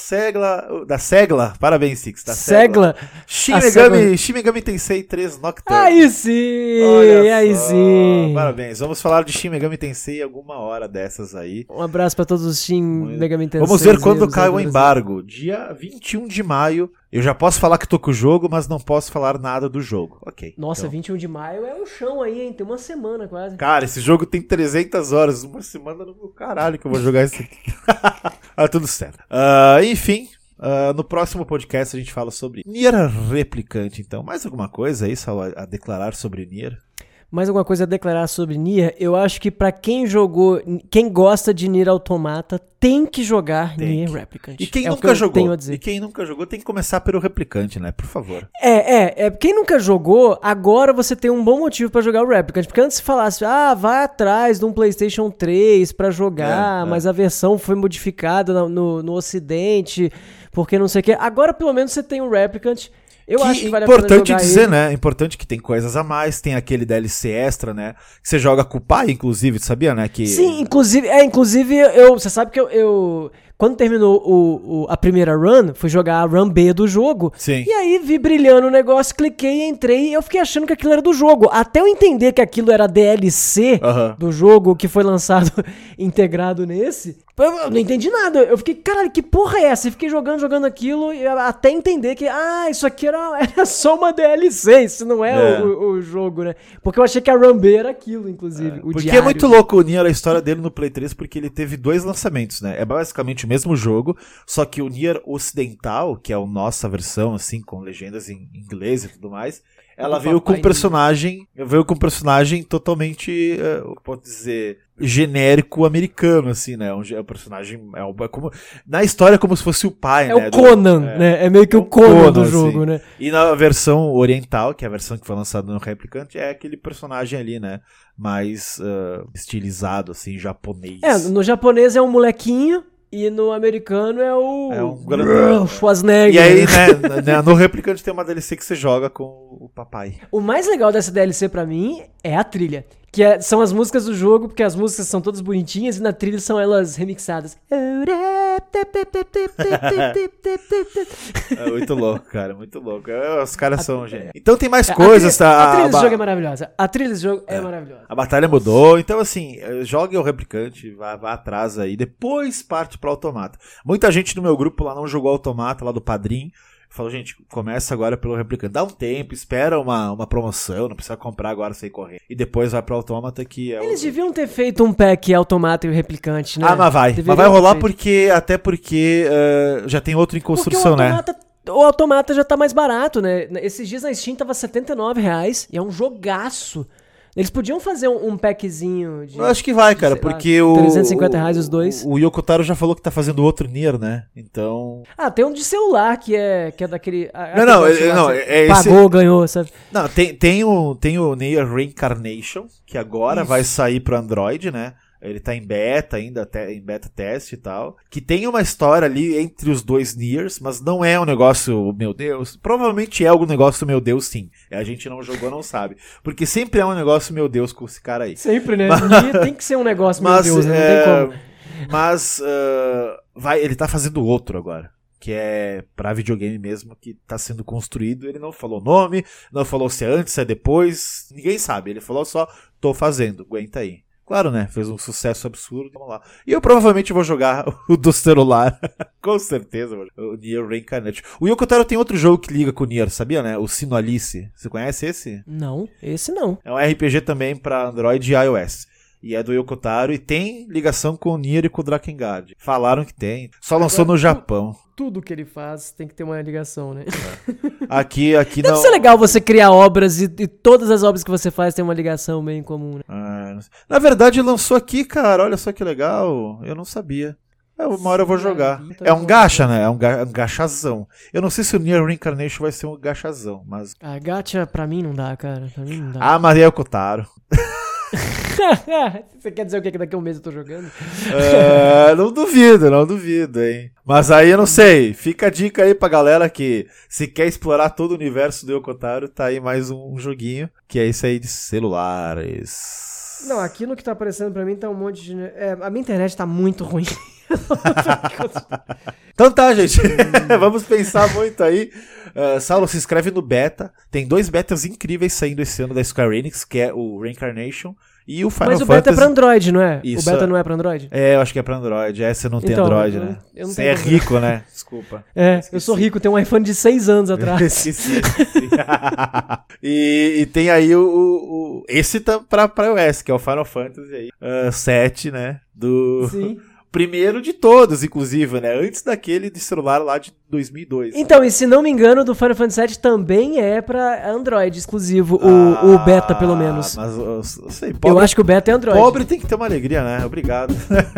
Segla. Parabéns, Six. Da Segla? Shin Megami Tensei 3 Nocturne. Aí sim! Olha aí só. sim! Parabéns. Vamos falar de Shin Megami Tensei alguma hora dessas aí. Um abraço pra todos os Shin Megami Tensei. Vamos ver quando cai o embargo. Dia 21 de maio. Eu já posso falar que tô com o jogo, mas não posso falar nada do jogo. Ok. Nossa, então. 21 de maio é um chão aí, hein? Tem uma semana quase. Cara, esse jogo tem 300 horas. Uma semana no caralho que eu vou jogar isso aqui. Tudo certo. Enfim, no próximo podcast a gente fala sobre Nier Replicante, então. Mais alguma coisa aí, Saulo, a declarar sobre Nier? Mais alguma coisa a declarar sobre Nier? Eu acho que pra quem jogou, quem gosta de Nier Automata, tem que jogar Nier Replicant. E quem nunca jogou tem que começar pelo Replicante, né? Por favor. Quem nunca jogou, agora você tem um bom motivo pra jogar o Replicant. Porque antes você falasse, vai atrás de um PlayStation 3 pra jogar, mas a versão foi modificada no Ocidente, porque não sei o que. Agora pelo menos você tem um Replicant. Eu acho que vale a pena jogar importante dizer, ele. né? Importante que tem coisas a mais, tem aquele DLC extra, né? Que você joga com o pai, inclusive, tu sabia, né? Que... Sim, inclusive você sabe que eu quando terminou a primeira run, fui jogar a run B do jogo. Sim. E aí vi brilhando o negócio, cliquei, entrei e eu fiquei achando que aquilo era do jogo. Até eu entender que aquilo era DLC do jogo que foi lançado integrado nesse. Eu não entendi nada. Eu fiquei, caralho, que porra é essa? E fiquei jogando aquilo e até entender que, isso aqui era só uma DLC, isso não é o jogo, né? Porque eu achei que a run B era aquilo, inclusive. Porque diário. É muito louco o Nier, a história dele no Play 3, porque ele teve 2 lançamentos, né? É basicamente o mesmo jogo, só que o Nier Ocidental, que é a nossa versão, assim, com legendas em inglês e tudo mais, ela veio com um personagem totalmente, pode dizer, genérico americano, assim, né? O personagem como, na história é como se fosse o pai, né? O Conan, né? É meio que o Conan do jogo, assim, né? E na versão oriental, que é a versão que foi lançada no Replicante, é aquele personagem ali, né? Mais estilizado, assim, japonês. No japonês é um molequinho. E no americano é o grandão, Schwarzenegger. E aí, né, no Replicante tem uma DLC que você joga com o papai. O mais legal dessa DLC pra mim é a trilha. Que são as músicas do jogo, porque as músicas são todas bonitinhas e na trilha são elas remixadas. É muito louco, cara, muito louco. Os caras são gênios. Então tem mais coisas, tá? A trilha desse jogo é maravilhosa. A trilha desse jogo é maravilhosa. A batalha mudou, então assim, jogue o Replicante, vá atrás aí, depois parte pro Automata. Muita gente no meu grupo lá não jogou Automata, lá do Padrim. Falou, gente, começa agora pelo Replicante. Dá um tempo, espera uma promoção, não precisa comprar agora, sair correndo. E depois vai pro Automata, que é Eles deviam ter feito um pack Automata e o Replicante, né? Mas vai rolar porque já tem outro em construção, né? O Automata já tá mais barato, né? Esses dias na Steam tava R$79 e é um jogaço. Eles podiam fazer um packzinho de... Eu acho que vai, cara, porque R$350 os dois. O Yoko Taro já falou que tá fazendo outro Nier, né? Então... tem um de celular que é daquele... Pagou, ganhou, sabe? Não, tem o Nier Reincarnation, que agora vai sair pro Android, né? Ele tá em beta ainda, em beta teste e tal. Que tem uma história ali entre os dois Niers, mas não é um negócio, meu Deus. Provavelmente é algum negócio, meu Deus, sim. A gente não jogou, não sabe. Porque sempre é um negócio, meu Deus, com esse cara aí. Sempre, né? Nier tem que ser um negócio, meu Deus, né? Não tem como. Mas ele tá fazendo outro agora. Que é pra videogame mesmo, que tá sendo construído. Ele não falou nome, não falou se é antes, se é depois. Ninguém sabe. Ele falou só, tô fazendo, aguenta aí. Claro, né? Fez um sucesso absurdo. Vamos lá. E eu provavelmente vou jogar o do celular. Com certeza, mano. O Nier Reincarnation. O Yoko Taro tem outro jogo que liga com o Nier, sabia, né? O Sino Alice. Você conhece esse? Não, esse não. É um RPG também pra Android e iOS. E é do Yoko Taro e tem ligação com o Nier e com o Drakengard. Falaram que tem. Só lançou no Japão. Tudo que ele faz tem que ter uma ligação, né? Aqui Deve não. ser legal você criar obras e todas as obras que você faz tem uma ligação bem comum, né? Na verdade, lançou aqui, cara. Olha só que legal. Eu não sabia. Uma hora eu vou jogar. É um gacha, né? É um gachazão. Eu não sei se o Nier Reincarnation vai ser um gachazão, mas... A gacha pra mim não dá, cara. Pra mim não dá. Ah, mas é o Kotaro. Você quer dizer o que daqui a um mês eu tô jogando? Não duvido, hein? Mas aí eu não sei. Fica a dica aí pra galera que se quer explorar todo o universo do Yoko Taro, tá aí mais um joguinho, que é esse aí de celulares. Não, aqui no que tá aparecendo pra mim tá um monte de... a minha internet tá muito ruim. Então tá, gente. Vamos pensar muito aí. Saulo, se inscreve no beta. Tem 2 betas incríveis saindo esse ano da Square Enix, que é o Reincarnation e o Final Fantasy. Mas o beta é pra Android, não é? Isso. O beta não é pra Android? Eu acho que é pra Android. Você não tem então, Android, né? Eu não Você tenho é rico, né? Desculpa. Eu sou rico, tenho um iPhone de 6 anos atrás. Esqueci. e tem aí esse tá pra iOS, que é o Final Fantasy aí, 7, né? Sim. Primeiro de todos, inclusive, né? Antes daquele de celular lá de 2002. Então, e se não me engano, do Final Fantasy VII também é pra Android exclusivo, o beta, pelo menos. Mas eu sei, eu acho que o beta é Android. Pobre tem que ter uma alegria, né? Obrigado.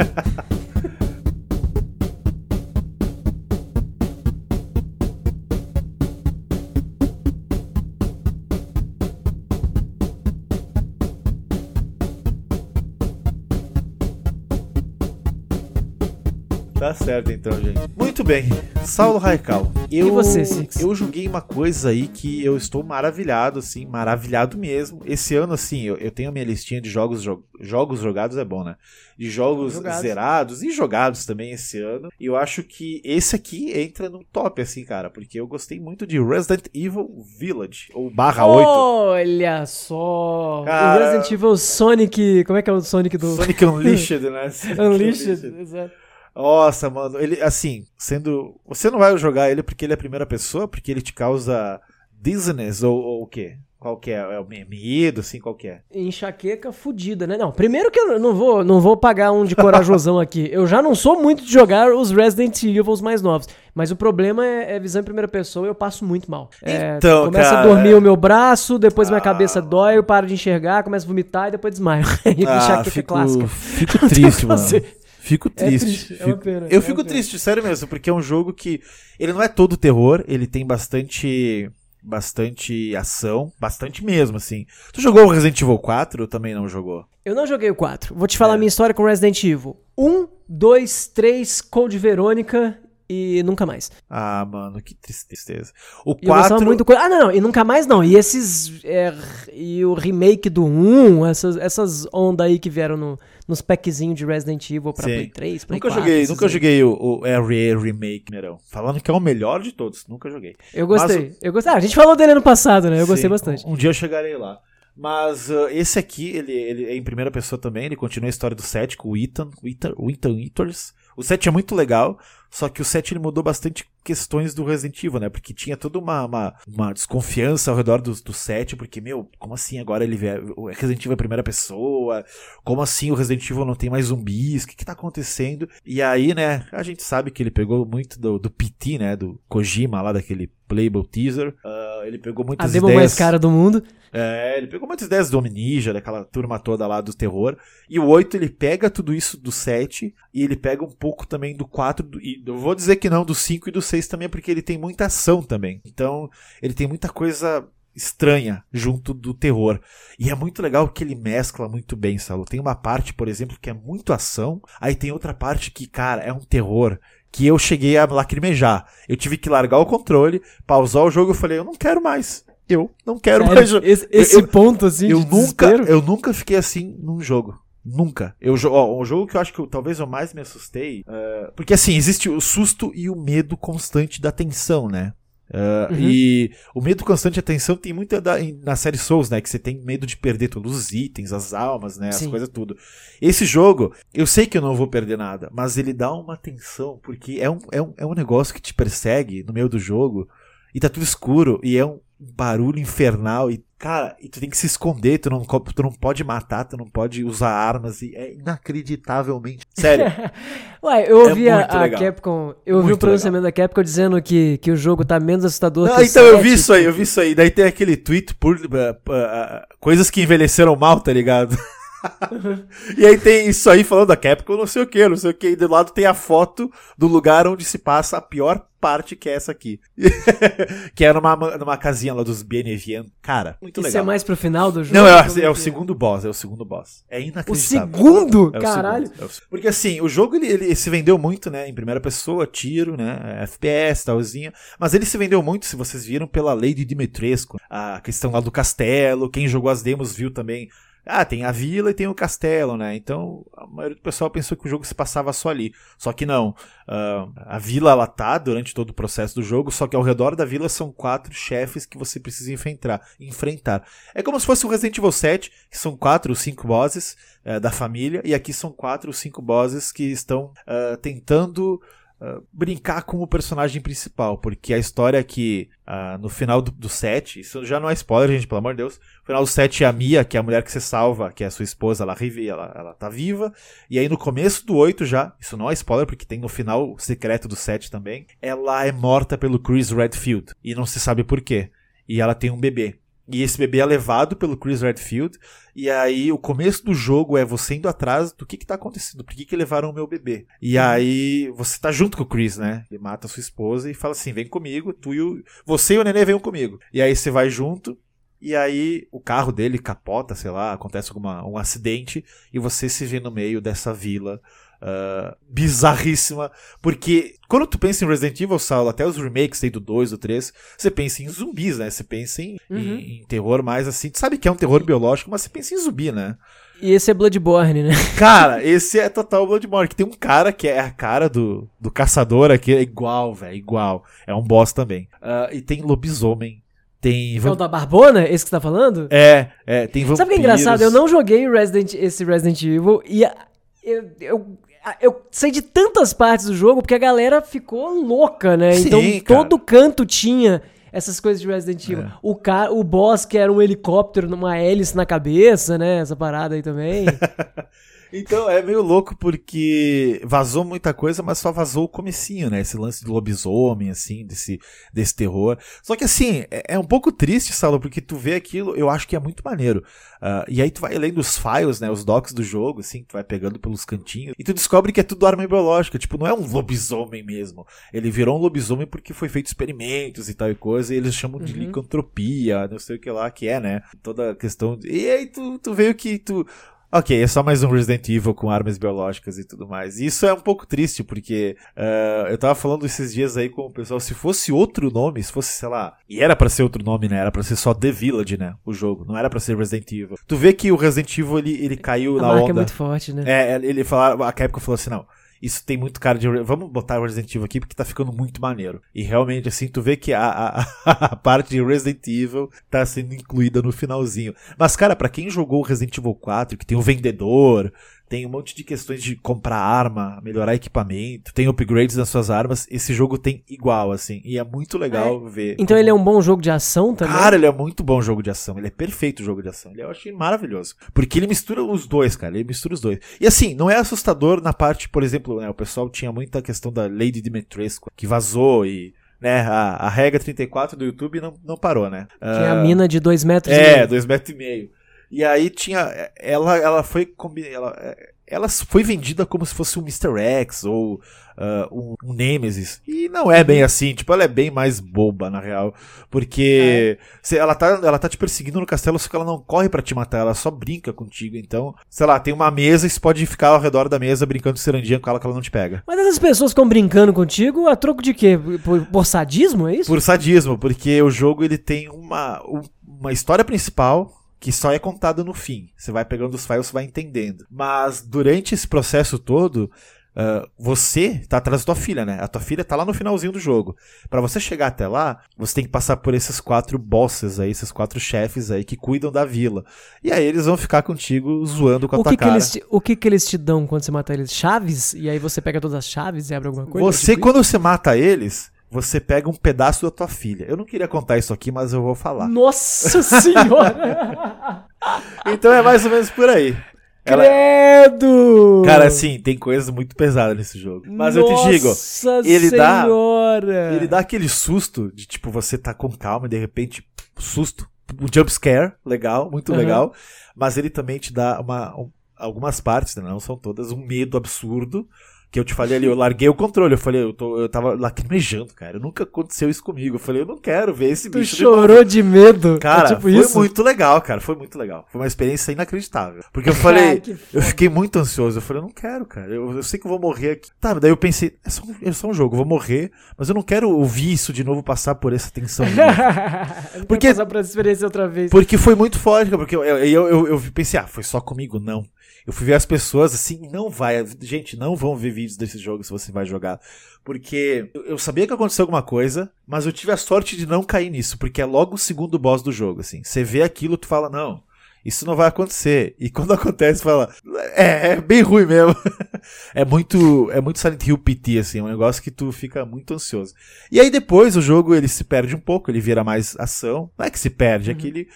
Tá certo então, gente. Muito bem. Saulo Raical. E você, Six? Eu joguei uma coisa aí que eu estou maravilhado, assim, maravilhado mesmo. Esse ano, assim, eu tenho a minha listinha de jogos jogados, é bom, né? De jogos zerados e jogados também esse ano. E eu acho que esse aqui entra no top, assim, cara, porque eu gostei muito de Resident Evil Village, ou /8. Olha só! Cara, o Resident Evil Sonic... Como é que é o Sonic do... Sonic Unleashed, né? Unleashed, exato. Nossa, mano, ele, assim, você não vai jogar ele porque ele é a primeira pessoa, porque ele te causa dizziness ou o quê? Qual que é? É o medo, assim, qual que é? Enxaqueca fudida, né? Não, primeiro que eu não vou pagar um de corajosão aqui. Eu já não sou muito de jogar os Resident Evil mais novos. Mas o problema é visão em primeira pessoa e eu passo muito mal. Então, começa a dormir o meu braço, depois minha cabeça dói, eu paro de enxergar, começo a vomitar e depois desmaio. Enxaqueca clássica. Fico triste, mano. Fico triste. É uma pena, eu fico triste, sério mesmo, porque é um jogo que ele não é todo terror, ele tem bastante ação, bastante mesmo, assim. Tu jogou o Resident Evil 4 ou também não jogou? Eu não joguei o 4. Vou te falar a minha história com Resident Evil. 1, 2, 3, Code Verônica e nunca mais. Ah, mano, que tristeza. O 4... Eu gostava muito... não, e nunca mais não. E esses... e o remake do 1, essas ondas aí que vieram nos packzinhos de Resident Evil pra Play 3, Play 4. Nunca joguei o Remake, Nerão. Falando que é o melhor de todos, nunca joguei. Eu gostei. A gente falou dele ano passado, né? Eu gostei bastante. Um dia eu chegarei lá. Mas esse aqui, ele é em primeira pessoa também, ele continua a história do 7 com o Ethan Winters. O 7 é muito legal, só que o 7 ele mudou bastante questões do Resident Evil, né? Porque tinha toda uma desconfiança ao redor do 7, porque, como assim agora o Resident Evil é primeira pessoa? Como assim o Resident Evil não tem mais zumbis? O que tá acontecendo? E aí, né, a gente sabe que ele pegou muito do PT, né? Do Kojima lá, daquele Playable Teaser. Ele pegou muitas ideias... A demo mais cara do mundo. Ele pegou muitas ideias do Omnija, daquela turma toda lá do terror. E o 8, ele pega tudo isso do 7 e ele pega um pouco também do 4. E eu vou dizer que não, do 5 e do 6 também, porque ele tem muita ação também. Então, ele tem muita coisa estranha junto do terror. E é muito legal que ele mescla muito bem, Saulo. Tem uma parte, por exemplo, que é muito ação. Aí tem outra parte que, cara, é um terror que eu cheguei a lacrimejar. Eu tive que largar o controle, pausar o jogo e falei, eu não quero mais. Eu não quero mais jogar. Esse ponto, assim, eu nunca fiquei assim num jogo. Nunca. Um jogo que eu acho que talvez eu mais me assustei. Porque assim, existe o susto e o medo constante da tensão, né? E o medo constante da tensão tem muito na série Souls, né? Que você tem medo de perder todos os itens, as almas, né? As coisas tudo. Esse jogo, eu sei que eu não vou perder nada, mas ele dá uma tensão, porque é um negócio que te persegue no meio do jogo. E tá tudo escuro, e barulho infernal e, cara, e tu tem que se esconder, tu não pode matar, tu não pode usar armas, e é inacreditavelmente, sério. Ué, eu ouvi a legal. Capcom, eu ouvi o pronunciamento da Capcom dizendo que o jogo tá menos assustador que o Então 7. eu vi isso aí, daí tem aquele tweet por coisas que envelheceram mal, tá ligado? E aí tem isso aí falando da Capcom, não sei o que, e do lado tem a foto do lugar onde se passa a pior parte, que é essa aqui. Que é numa casinha lá dos Benevian. Cara, muito legal. Isso é mais pro final do jogo? Não, é o segundo boss, É inacreditável. O segundo? É o Caralho. segundo. Porque assim, o jogo ele se vendeu muito, né, em primeira pessoa, tiro, né, FPS, talzinho, mas ele se vendeu muito, se vocês viram, pela Lady Dimitrescu, a questão lá do castelo, quem jogou as demos viu também. Tem a vila e tem o castelo, né? Então, a maioria do pessoal pensou que o jogo se passava só ali. Só que não. A vila, ela tá durante todo o processo do jogo, só que ao redor da vila são 4 chefes que você precisa enfrentar. É como se fosse o Resident Evil 7, que são 4 ou 5 bosses da família, e aqui são 4 ou 5 bosses que estão tentando brincar com o personagem principal, porque a história é que no final do 7, isso já não é spoiler, gente, pelo amor de Deus, no final do 7 a Mia, que é a mulher que você salva, que é a sua esposa, ela tá viva, e aí no começo do 8 já, isso não é spoiler, porque tem no final secreto do 7 também, ela é morta pelo Chris Redfield, e não se sabe por quê, e ela tem um bebê. E esse bebê é levado pelo Chris Redfield, e aí o começo do jogo é você indo atrás do que tá acontecendo, por que levaram o meu bebê? E aí você tá junto com o Chris, né? Ele mata a sua esposa e fala assim, vem comigo, você e o nenê venham comigo. E aí você vai junto, e aí o carro dele capota, sei lá, acontece um acidente, e você se vê no meio dessa vila bizarríssima, porque quando tu pensa em Resident Evil, Saulo, até os remakes aí do 2, do 3, você pensa em zumbis, né? Você pensa em terror mais assim, tu sabe que é um terror biológico, mas você pensa em zumbi, né? E esse é Bloodborne, né? Cara, esse é total Bloodborne, que tem um cara que é a cara do caçador aqui, é igual, velho, igual. É um boss também. E tem lobisomem. É o da Barbona, esse que você tá falando? Tem vampiros. Sabe o que é engraçado? Eu não joguei esse Resident Evil e eu sei de tantas partes do jogo porque a galera ficou louca, né? Sim, então todo canto tinha essas coisas de Resident Evil. O boss que era um helicóptero numa hélice na cabeça, né? Essa parada aí também. Então é meio louco porque vazou muita coisa, mas só vazou o comecinho, né? Esse lance do lobisomem, assim, desse terror. Só que assim, é um pouco triste, Saulo, porque tu vê aquilo, eu acho que é muito maneiro. E aí tu vai lendo os files, né? Os docs do jogo, assim, tu vai pegando pelos cantinhos, e tu descobre que é tudo arma biológica. Tipo, não é um lobisomem mesmo. Ele virou um lobisomem porque foi feito experimentos e tal e coisa, e eles chamam de licantropia, não sei o que lá que é, né? Toda a questão E aí tu veio que Ok, é só mais um Resident Evil com armas biológicas e tudo mais. E isso é um pouco triste, porque eu tava falando esses dias aí com o pessoal, se fosse outro nome, se fosse, sei lá, e era pra ser outro nome, né? Era pra ser só The Village, né? O jogo, não era pra ser Resident Evil. Tu vê que o Resident Evil, ele caiu na onda. A marca é muito forte, né? A Capcom falou assim, não, isso tem muito cara de... Vamos botar o Resident Evil aqui porque tá ficando muito maneiro. E realmente, assim, tu vê que a parte de Resident Evil tá sendo incluída no finalzinho. Mas, cara, pra quem jogou o Resident Evil 4, que tem o vendedor, tem um monte de questões de comprar arma, melhorar equipamento, tem upgrades nas suas armas, esse jogo tem igual, assim. E é muito legal ver. Então ele é um bom jogo de ação também? Cara, ele é muito bom jogo de ação. Ele é perfeito jogo de ação. Eu achei maravilhoso. Porque ele mistura os dois, cara. Ele mistura os dois. E assim, não é assustador na parte, por exemplo, né, o pessoal tinha muita questão da Lady Dimitrescu, que vazou e... né, a regra 34 do YouTube não parou, né? Tinha a mina de 2 metros. 2,5 metros. E aí tinha... Ela foi vendida como se fosse um Mr. X ou um Nemesis. E não é bem assim. Tipo, ela é bem mais boba, na real. Porque ela tá te perseguindo no castelo, só que ela não corre pra te matar. Ela só brinca contigo. Então, sei lá, tem uma mesa e você pode ficar ao redor da mesa brincando de cirandinha com ela que ela não te pega. Mas essas pessoas ficam brincando contigo a troco de quê? Por sadismo, é isso? Por sadismo, porque o jogo ele tem uma história principal que só é contada no fim. Você vai pegando os files, você vai entendendo. Mas durante esse processo todo, você tá atrás da tua filha, né? A tua filha tá lá no finalzinho do jogo. Pra você chegar até lá, você tem que passar por esses 4 bosses aí, esses 4 chefes aí que cuidam da vila. E aí eles vão ficar contigo zoando com a tua cara. O que eles te dão quando você mata eles? Chaves? E aí você pega todas as chaves e abre alguma coisa? Quando você mata eles, você pega um pedaço da tua filha. Eu não queria contar isso aqui, mas eu vou falar. Nossa senhora! Então é mais ou menos por aí. Credo! Cara, assim, tem coisas muito pesadas nesse jogo. Mas eu te digo, ele dá aquele susto de, tipo, você tá com calma e de repente, susto, um jump scare, legal, muito legal. Mas ele também te dá algumas partes, né, não são todas, um medo absurdo. Que eu te falei ali, eu larguei o controle, eu tava lacrimejando, cara, nunca aconteceu isso comigo, eu falei, eu não quero ver esse bicho. Tu chorou de medo? Cara, tipo foi isso? muito legal, cara, foi muito legal, foi uma experiência inacreditável, porque eu falei, eu fiquei muito ansioso, eu falei, eu não quero, cara, eu sei que eu vou morrer aqui, tá, daí eu pensei, é só um jogo, eu vou morrer, mas eu não quero ouvir isso de novo, passar por essa tensão de novo. Porque passar por essa experiência outra vez. Porque foi muito forte, porque eu pensei, foi só comigo, não. Eu fui ver as pessoas assim, gente, não vão ver vídeos desse jogo se você vai jogar. Porque eu sabia que aconteceu alguma coisa, mas eu tive a sorte de não cair nisso, porque é logo o segundo boss do jogo, assim. Você vê aquilo, tu fala, não, isso não vai acontecer. E quando acontece, fala, é bem ruim mesmo. É muito Silent Hill PT, assim, é um negócio que tu fica muito ansioso. E aí depois o jogo, ele se perde um pouco, ele vira mais ação. Não é que se perde, é que ele,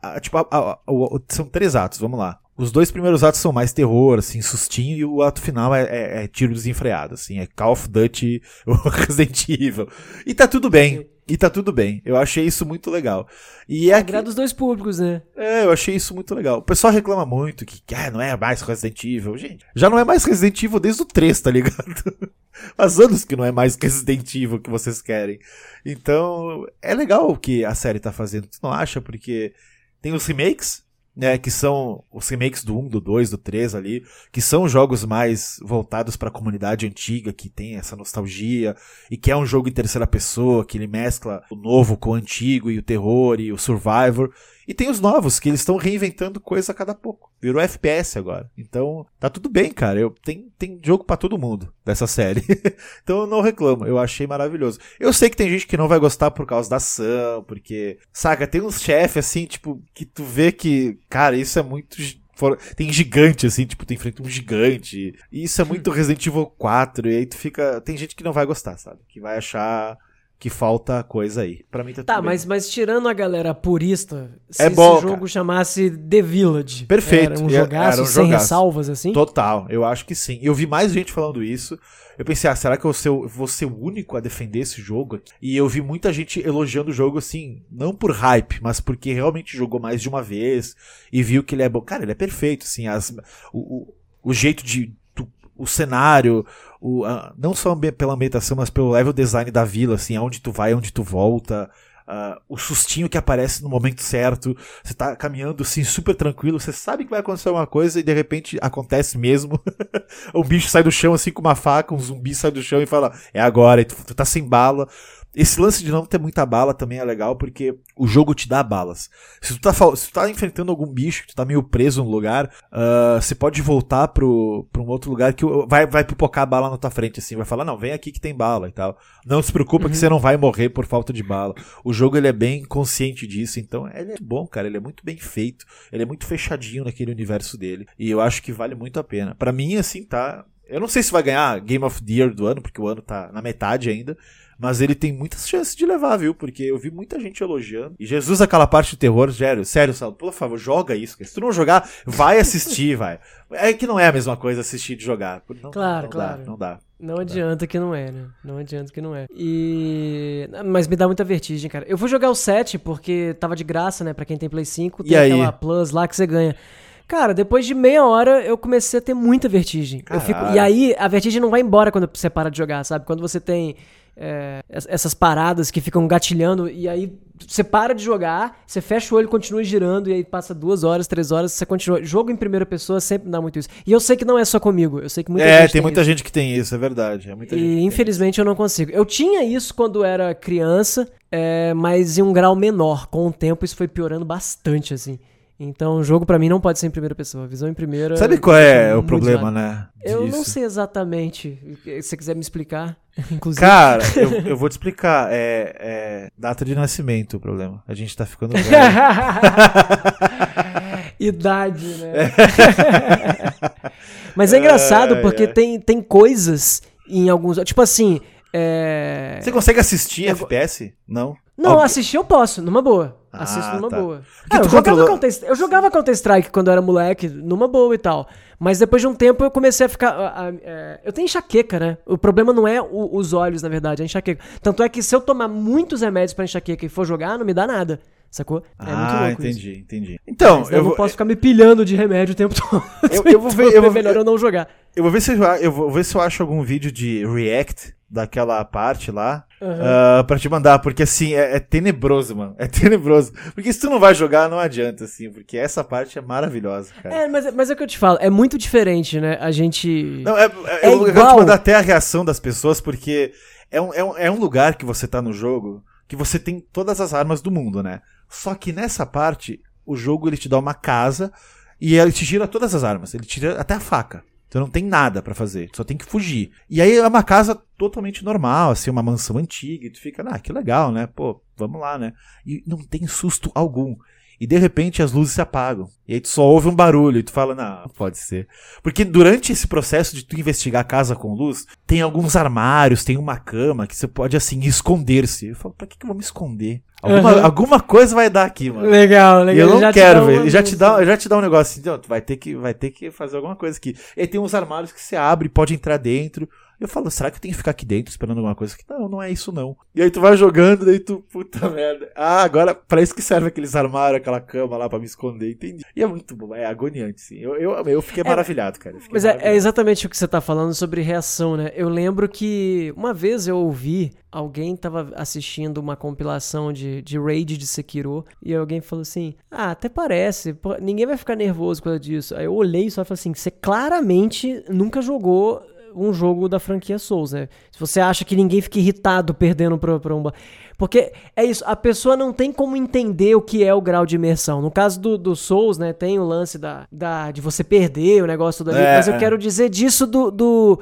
são 3 atos, vamos lá. Os 2 primeiros atos são mais terror, assim, sustinho, e o ato final é tiro desenfreado, assim, é Call of Duty ou Resident Evil. E tá tudo bem. Eu achei isso muito legal. E agrada os 2 públicos, né? Eu achei isso muito legal. O pessoal reclama muito que não é mais Resident Evil. Gente, já não é mais Resident Evil desde o 3, tá ligado? Faz anos que não é mais Resident Evil que vocês querem. Então, é legal o que a série tá fazendo. Tu não acha? Porque tem os remakes, né, que são os remakes do 1, do 2, do 3 ali, que são jogos mais voltados para a comunidade antiga, que tem essa nostalgia, e que é um jogo em terceira pessoa, que ele mescla o novo com o antigo, e o terror, e o survivor. E tem os novos, que eles estão reinventando coisa a cada pouco. Virou FPS agora. Então, tá tudo bem, cara. Tem jogo pra todo mundo dessa série. Então eu não reclamo. Eu achei maravilhoso. Eu sei que tem gente que não vai gostar por causa da ação, porque, saca, tem uns chefes assim, tipo, que tu vê que, cara, isso é muito... Tem gigante, assim, tipo, tu enfrenta um gigante. E isso é muito Resident Evil 4. E aí tu fica... Tem gente que não vai gostar, sabe? Que vai achar... que falta coisa aí. Pra mim tá tudo bem. Mas tirando a galera purista, se esse jogo cara chamasse The Village, perfeito, era um jogaço sem ressalvas, assim? Total, eu acho que sim. Eu vi mais gente falando isso. Eu pensei, será que eu vou ser o único a defender esse jogo aqui? E eu vi muita gente elogiando o jogo, assim, não por hype, mas porque realmente jogou mais de uma vez e viu que ele é bom. Cara, ele é perfeito, assim, o jeito de... o cenário, não só pela ambientação, mas pelo level design da vila, assim, aonde tu vai, onde tu volta, o sustinho que aparece no momento certo, você tá caminhando assim super tranquilo, você sabe que vai acontecer alguma coisa e de repente acontece mesmo. Um bicho sai do chão assim com uma faca, um zumbi sai do chão e fala, é agora, e tu tá sem bala. Esse lance de não ter muita bala também é legal, porque o jogo te dá balas. Se tu tá enfrentando algum bicho, que tu tá meio preso no lugar, você pode voltar pra um outro lugar que vai pipocar a bala na tua frente, assim, vai falar, não, vem aqui que tem bala e tal. Não se preocupa que você não vai morrer por falta de bala. O jogo, ele é bem consciente disso, então ele é bom, cara, ele é muito bem feito, ele é muito fechadinho naquele universo dele, e eu acho que vale muito a pena. Pra mim, assim, tá... Eu não sei se vai ganhar Game of the Year do ano, porque o ano tá na metade ainda, mas ele tem muitas chances de levar, viu? Porque eu vi muita gente elogiando. E Jesus, aquela parte do terror, sério, Saulo, por favor, joga isso. Se tu não jogar, vai assistir, vai. É que não é a mesma coisa assistir de jogar. Claro. Não dá. Não adianta que não é, né? Não adianta que não é. Mas me dá muita vertigem, cara. Eu vou jogar o 7 porque tava de graça, né? Pra quem tem Play 5, tem aquela Plus lá que você ganha. Cara, depois de meia hora eu comecei a ter muita vertigem. E aí a vertigem não vai embora quando você para de jogar, sabe? Quando você tem essas paradas que ficam gatilhando e aí você para de jogar, você fecha o olho, continua girando e aí passa 2 horas, 3 horas, você continua. Jogo em primeira pessoa sempre dá muito isso. E eu sei que não é só comigo, eu sei que muita gente tem muita gente que tem isso, é verdade. E infelizmente eu não consigo. Eu tinha isso quando era criança, mas em um grau menor. Com o tempo isso foi piorando bastante, assim. Então, o jogo pra mim não pode ser em primeira pessoa. Visão em primeira... Sabe qual é o problema, né? Eu não sei exatamente. Se você quiser me explicar, inclusive. Cara, eu vou te explicar. É data de nascimento o problema. A gente tá ficando velho. Idade, né? Mas é engraçado porque tem coisas em alguns... Tipo assim... Você consegue assistir FPS? Não? Não, Óbvio. assistir eu posso, numa boa. Assisto numa tá. boa. Porque tu Eu jogava Counter-Strike quando eu era moleque, numa boa e tal. Mas depois de um tempo eu comecei a ficar... eu tenho enxaqueca, né? O problema não é os olhos, na verdade, é a enxaqueca. Tanto é que se eu tomar muitos remédios pra enxaqueca e for jogar, não me dá nada. Sacou? É muito louco entendi. Então, eu não posso ficar me pilhando de remédio o tempo todo. Eu vou ver, É melhor eu não jogar. Eu vou ver se eu acho algum vídeo de react daquela parte lá, pra te mandar, porque assim, é tenebroso, mano. É tenebroso. Porque se tu não vai jogar, não adianta, assim, porque essa parte é maravilhosa, cara. Mas é o que eu te falo, é muito diferente, né? A gente... Não, eu quero te mandar até a reação das pessoas, porque é um lugar que você tá no jogo, que você tem todas as armas do mundo, né? Só que nessa parte, o jogo ele te dá uma casa e ele te tira todas as armas. Ele tira até a faca. Então não tem nada pra fazer, só tem que fugir. E aí é uma casa totalmente normal, assim, uma mansão antiga, e tu fica, que legal, né? Pô, vamos lá, né? E não tem susto algum. E de repente as luzes se apagam. E aí tu só ouve um barulho e tu fala, não pode ser. Porque durante esse processo de tu investigar a casa com luz, tem alguns armários, tem uma cama que você pode, assim, esconder-se. Eu falo, pra que eu vou me esconder? Alguma coisa vai dar aqui, mano. Legal. E eu não quero, velho. Ele já te dá um negócio assim, então, tu vai ter que fazer alguma coisa aqui. E aí tem uns armários que você abre, pode entrar dentro. Eu falo, será que eu tenho que ficar aqui dentro esperando alguma coisa? Não é isso não. E aí tu vai jogando, daí tu, puta merda. Agora, pra isso que serve aqueles armários, aquela cama lá pra me esconder, entendi. E é muito bom, é agoniante, sim. Eu fiquei maravilhado, cara. Mas é exatamente o que você tá falando sobre reação, né? Eu lembro que uma vez eu ouvi, alguém tava assistindo uma compilação de raid de Sekiro, e alguém falou assim, até parece, ninguém vai ficar nervoso por causa disso. Aí eu olhei e só falei assim, você claramente nunca jogou um jogo da franquia Souls, né? Se você acha que ninguém fica irritado perdendo pra um... Porque é isso, a pessoa não tem como entender o que é o grau de imersão. No caso do Souls, né, tem o lance de você perder o negócio dali, mas eu quero dizer disso do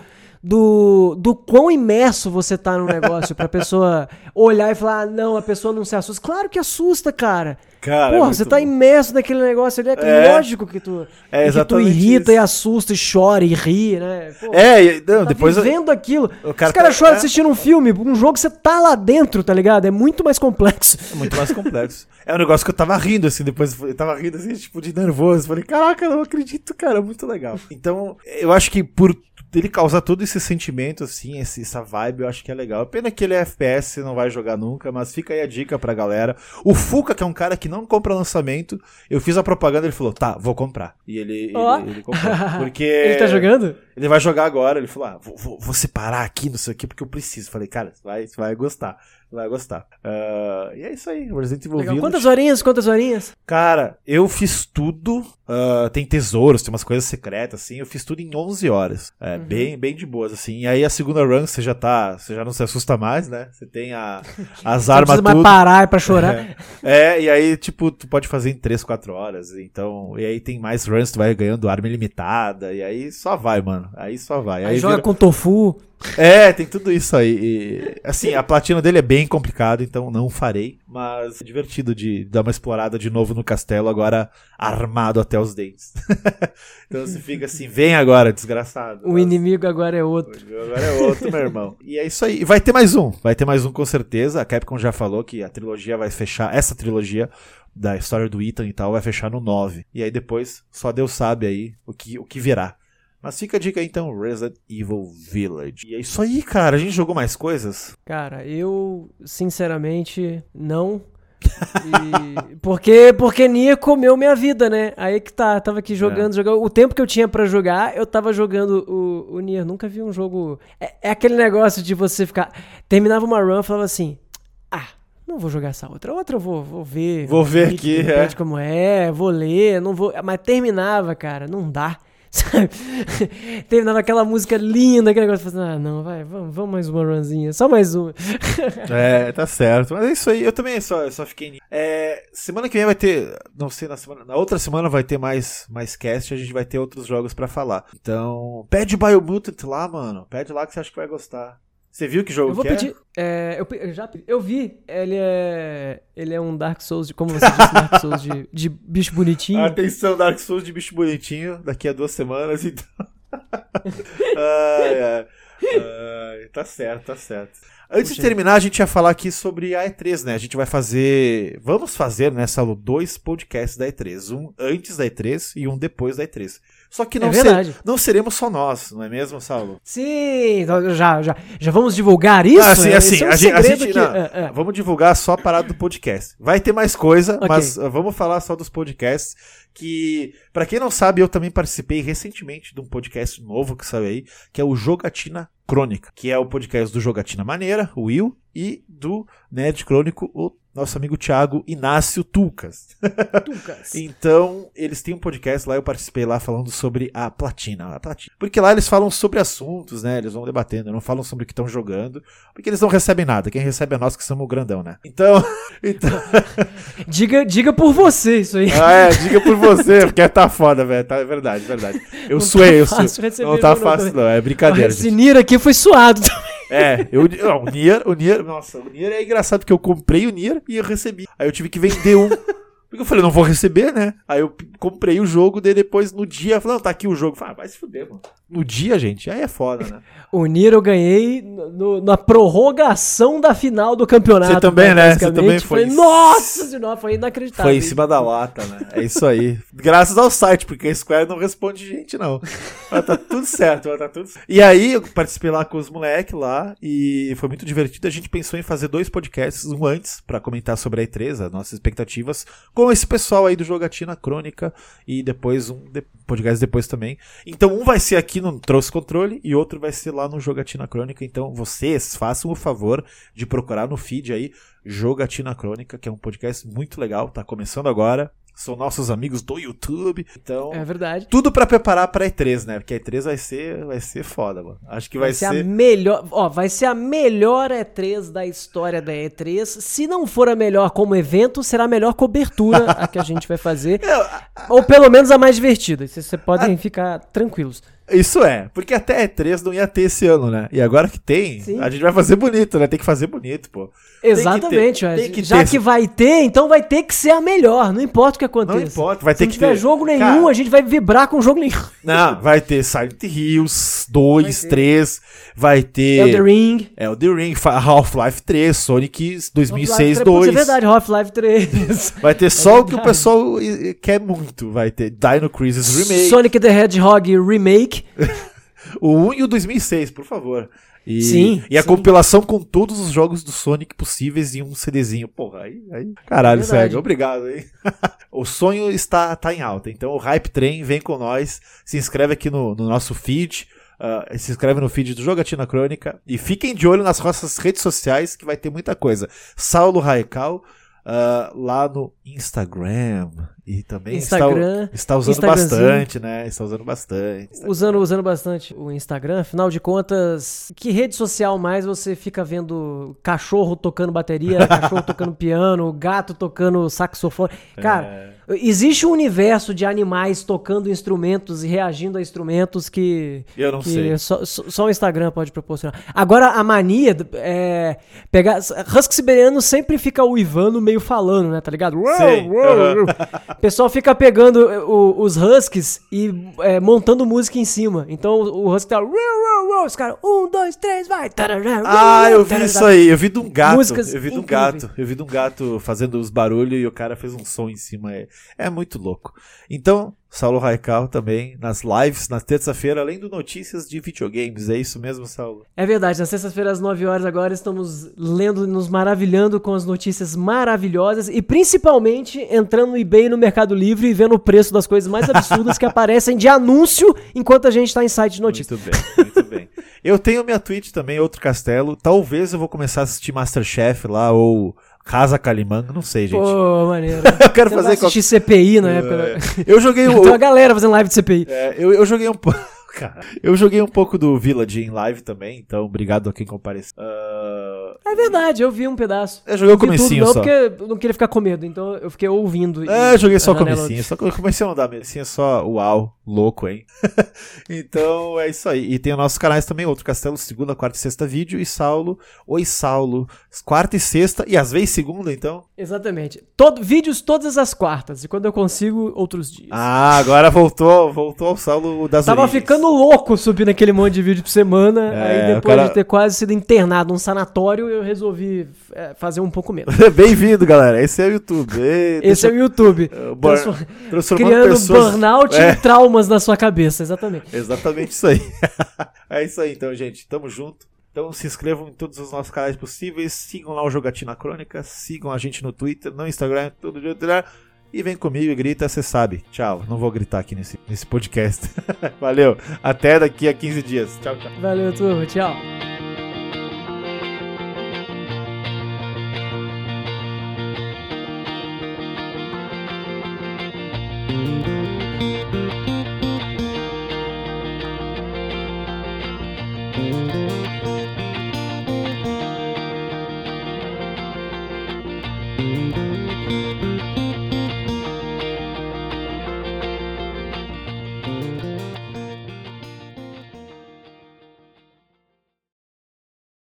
quão imerso você tá no negócio pra pessoa olhar e falar, não, a pessoa não se assusta. Claro que assusta, cara. Porra, você tá imerso naquele negócio ali, é lógico que tu irrita isso. E assusta e chora e ri, né? Pô, depois vendo aquilo. Os caras choram assistindo um filme, um jogo que você tá lá dentro, tá ligado? É muito mais complexo. É muito mais complexo. É um negócio que eu tava rindo, assim, depois eu tava rindo, assim, tipo, de nervoso. Falei, caraca, eu não acredito, cara, muito legal. Então, eu acho que por ele causar todo esse sentimento, assim, essa vibe, eu acho que é legal. Pena que ele é FPS, você não vai jogar nunca, mas fica aí a dica pra galera. O Fuka, que é um cara que não compra lançamento, eu fiz a propaganda, ele falou, tá, vou comprar. E ele comprou. Porque... Ele tá jogando? Ele vai jogar agora, ele falou, vou separar aqui, não sei o que, porque eu preciso. Falei, cara, você vai gostar. Vai gostar. E é isso aí, Resident Evil Village. Quantas horinhas? Cara, eu fiz tudo. Tem tesouros, tem umas coisas secretas, assim. Eu fiz tudo em 11 horas. Bem de boas, assim. E aí a segunda run, você já não se assusta mais, né? Você tem as armas, tudo. Não precisa mais parar pra chorar. E aí, tipo, tu pode fazer em 3, 4 horas. Então, e aí tem mais runs, tu vai ganhando arma ilimitada. E aí só vai, mano. Aí só vai. Aí joga com tofu. Tem tudo isso aí. E, assim, a platina dele é bem complicado, então não farei. Mas é divertido de dar uma explorada de novo no castelo, agora armado até os dentes. Então você fica assim, vem agora, desgraçado. O inimigo agora é outro. Agora é outro, meu irmão. E é isso aí. E vai ter mais um com certeza. A Capcom já falou que a trilogia vai fechar, essa trilogia da história do Ethan e tal, vai fechar no 9. E aí depois, só Deus sabe aí o que virá. Mas fica a dica aí, então, Resident Evil Village. E é isso aí, cara. A gente jogou mais coisas? Cara, eu, sinceramente, não. Porque Nier comeu minha vida, né? Aí que tá, tava aqui jogando. O tempo que eu tinha pra jogar, eu tava jogando o Nier. Nunca vi um jogo... É aquele negócio de você ficar... Terminava uma run e falava assim... Não vou jogar essa outra. Outra eu vou ver. Vou ver aqui, como vou ler, não vou... Mas terminava, cara, não dá. Sabe? Terminava aquela música linda, aquele negócio, vamos mais uma runzinha, só mais uma. Tá certo, mas é isso aí, eu também só fiquei semana que vem vai ter, não sei, na outra semana vai ter mais cast, a gente vai ter outros jogos pra falar, então pede Biomutant lá, mano, pede lá que você acha que vai gostar. Você viu que jogo eu vou que pedir, eu vi, ele é um Dark Souls, como você disse, Dark Souls de bicho bonitinho. Atenção, Dark Souls de bicho bonitinho, daqui a 2 semanas, então. Tá certo, tá certo. Antes de terminar, a gente ia falar aqui sobre a E3, né? A gente vai fazer... Vamos fazer, né, Saulo, 2 podcasts da E3. Um antes da E3 e um depois da E3. Só que não seremos só nós, não é mesmo, Saulo? Sim, já vamos divulgar isso? Assim, Esse é um segredo Vamos divulgar só a parada do podcast. Vai ter mais coisa, mas vamos falar só dos podcasts que, pra quem não sabe, eu também participei recentemente de um podcast novo que saiu aí, que é o Jogatina Crônica, que é o podcast do Jogatina Maneira, o Will, e do Nerd Crônico, o nosso amigo Thiago Inácio Tulcas. Então, eles têm um podcast lá, eu participei lá falando sobre a platina. Porque lá eles falam sobre assuntos, né? Eles vão debatendo, não falam sobre o que estão jogando, porque eles não recebem nada. Quem recebe é nós que somos o grandão, né? Então... diga por você isso aí. Diga por você, porque tá foda, velho. É verdade. Eu suei. Não tá fácil, não. É brincadeira. Esse Nier aqui foi suado também. O Nier, nossa, o Nier é engraçado porque eu comprei o Nier e eu recebi. Aí eu tive que vender um. Porque eu falei, não vou receber, né? Aí eu comprei o jogo, daí depois no dia, eu falei, não, tá aqui o jogo. Eu falei, vai se fuder, mano. No dia, gente, aí é foda, né? O Nier eu ganhei na prorrogação da final do campeonato. Você também, né? Você também foi. Nossa senhora, foi inacreditável. Foi em cima da lata, né? É isso aí. Graças ao site, porque a Square não responde gente, não. Mas tá tudo certo, E aí eu participei lá com os moleques lá e foi muito divertido. A gente pensou em fazer 2 podcasts, um antes, pra comentar sobre a E3, as nossas expectativas, com esse pessoal aí do Jogatina Crônica e depois podcast depois também. Então um vai ser aqui no Trouxe Controle e outro vai ser lá no Jogatina Crônica. Então vocês façam o favor de procurar no feed aí Jogatina Crônica, que é um podcast muito legal, tá começando agora. São nossos amigos do YouTube. Então, é verdade. Tudo pra preparar pra E3, né? Porque a E3 vai ser foda, mano. Acho que vai ser a melhor, vai ser a melhor E3 da história da E3. Se não for a melhor como evento, será a melhor cobertura a que a gente vai fazer. Ou pelo menos a mais divertida. Vocês podem ficar tranquilos. Isso é, porque até a E3 não ia ter esse ano, né? E agora que tem, sim, a gente vai fazer bonito, né? Tem que fazer bonito, pô. Exatamente, já que vai ter, então vai ter que ser a melhor, não importa o que aconteça. Não importa, vai ter que ter. Se não tiver jogo nenhum, a gente vai vibrar com jogo nenhum. Não, vai ter Silent Hills 2, 3, vai ter Elden Ring, Half-Life 3, Sonic 2006 2. É verdade, Half-Life 3. Vai ter só o que o pessoal quer muito, vai ter Dino Crisis Remake, Sonic the Hedgehog Remake. O 1 e o 2006, por favor. Sim. E a compilação com todos os jogos do Sonic possíveis em um CDzinho. Porra, aí. Caralho, sério. Obrigado, hein? O sonho está em alta. Então o Hype Train vem com nós. Se inscreve aqui no nosso feed. Se inscreve no feed do Jogatina Crônica. E fiquem de olho nas nossas redes sociais que vai ter muita coisa. Saulo Raical. Lá no Instagram. E também está usando bastante, né? Está usando bastante. Usando bastante o Instagram. Afinal de contas, que rede social mais você fica vendo cachorro tocando bateria, cachorro tocando piano, gato tocando saxofone? Cara, existe um universo de animais tocando instrumentos e reagindo a instrumentos que... Eu não sei. Só o Instagram pode proporcionar. Agora, a mania é pegar... Husky siberiano sempre fica uivando, meio falando, né? Tá ligado? O pessoal fica pegando os Huskies e montando música em cima. Então o Husky tá... Os caras... 1, 2, 3, vai! Eu vi isso aí. Eu vi de um gato. Eu vi de um gato fazendo os barulhos e o cara fez um som em cima. É muito louco. Então... Saulo Raical também, nas lives, na terça-feira, além do notícias de videogames. É isso mesmo, Saulo? É verdade, nas terças-feiras às 9 horas agora estamos lendo, nos maravilhando com as notícias maravilhosas e principalmente entrando no eBay e no Mercado Livre e vendo o preço das coisas mais absurdas que aparecem de anúncio enquanto a gente está em site de notícias. Muito bem. Eu tenho minha Twitch também, Outro Castelo. Talvez eu vou começar a assistir Masterchef lá ou... Casa Calimã, não sei, gente. Pô, maneiro. Eu quero fazer assistir CPI na época. Eu joguei Tem uma galera fazendo live de CPI. Eu joguei um pouco. Cara, eu joguei um pouco do Village em live também, então obrigado a quem compareceu. É verdade, eu vi um pedaço. Eu joguei o comecinho só. Porque eu não queria ficar com medo, então eu fiquei ouvindo. Eu joguei só o comecinho, só que o comecinho não dá medo, assim é só uau. Louco, hein? Então é isso aí. E tem os nossos canais também, Outro Castelo, segunda, quarta e sexta vídeo, e Saulo, Oi Saulo, quarta e sexta, e às vezes segunda, então. Exatamente. Vídeos todas as quartas, e quando eu consigo, outros dias. Ah, agora voltou o Saulo das Tava origens. ficando louco subindo aquele monte de vídeo por semana, aí depois de ter quase sido internado num sanatório, eu resolvi fazer um pouco menos. Bem-vindo, galera. Esse é o YouTube. Esse é o YouTube. Transformando criando pessoas... burnout e traumas na sua cabeça, exatamente. Exatamente isso aí. É isso aí, então, gente. Tamo junto. Então se inscrevam em todos os nossos canais possíveis. Sigam lá o Jogatina Crônica. Sigam a gente no Twitter, no Instagram, todo dia. E vem comigo e grita, você sabe. Tchau. Não vou gritar aqui nesse podcast. Valeu. Até daqui a 15 dias. Tchau, tchau. Valeu, turma. Tchau.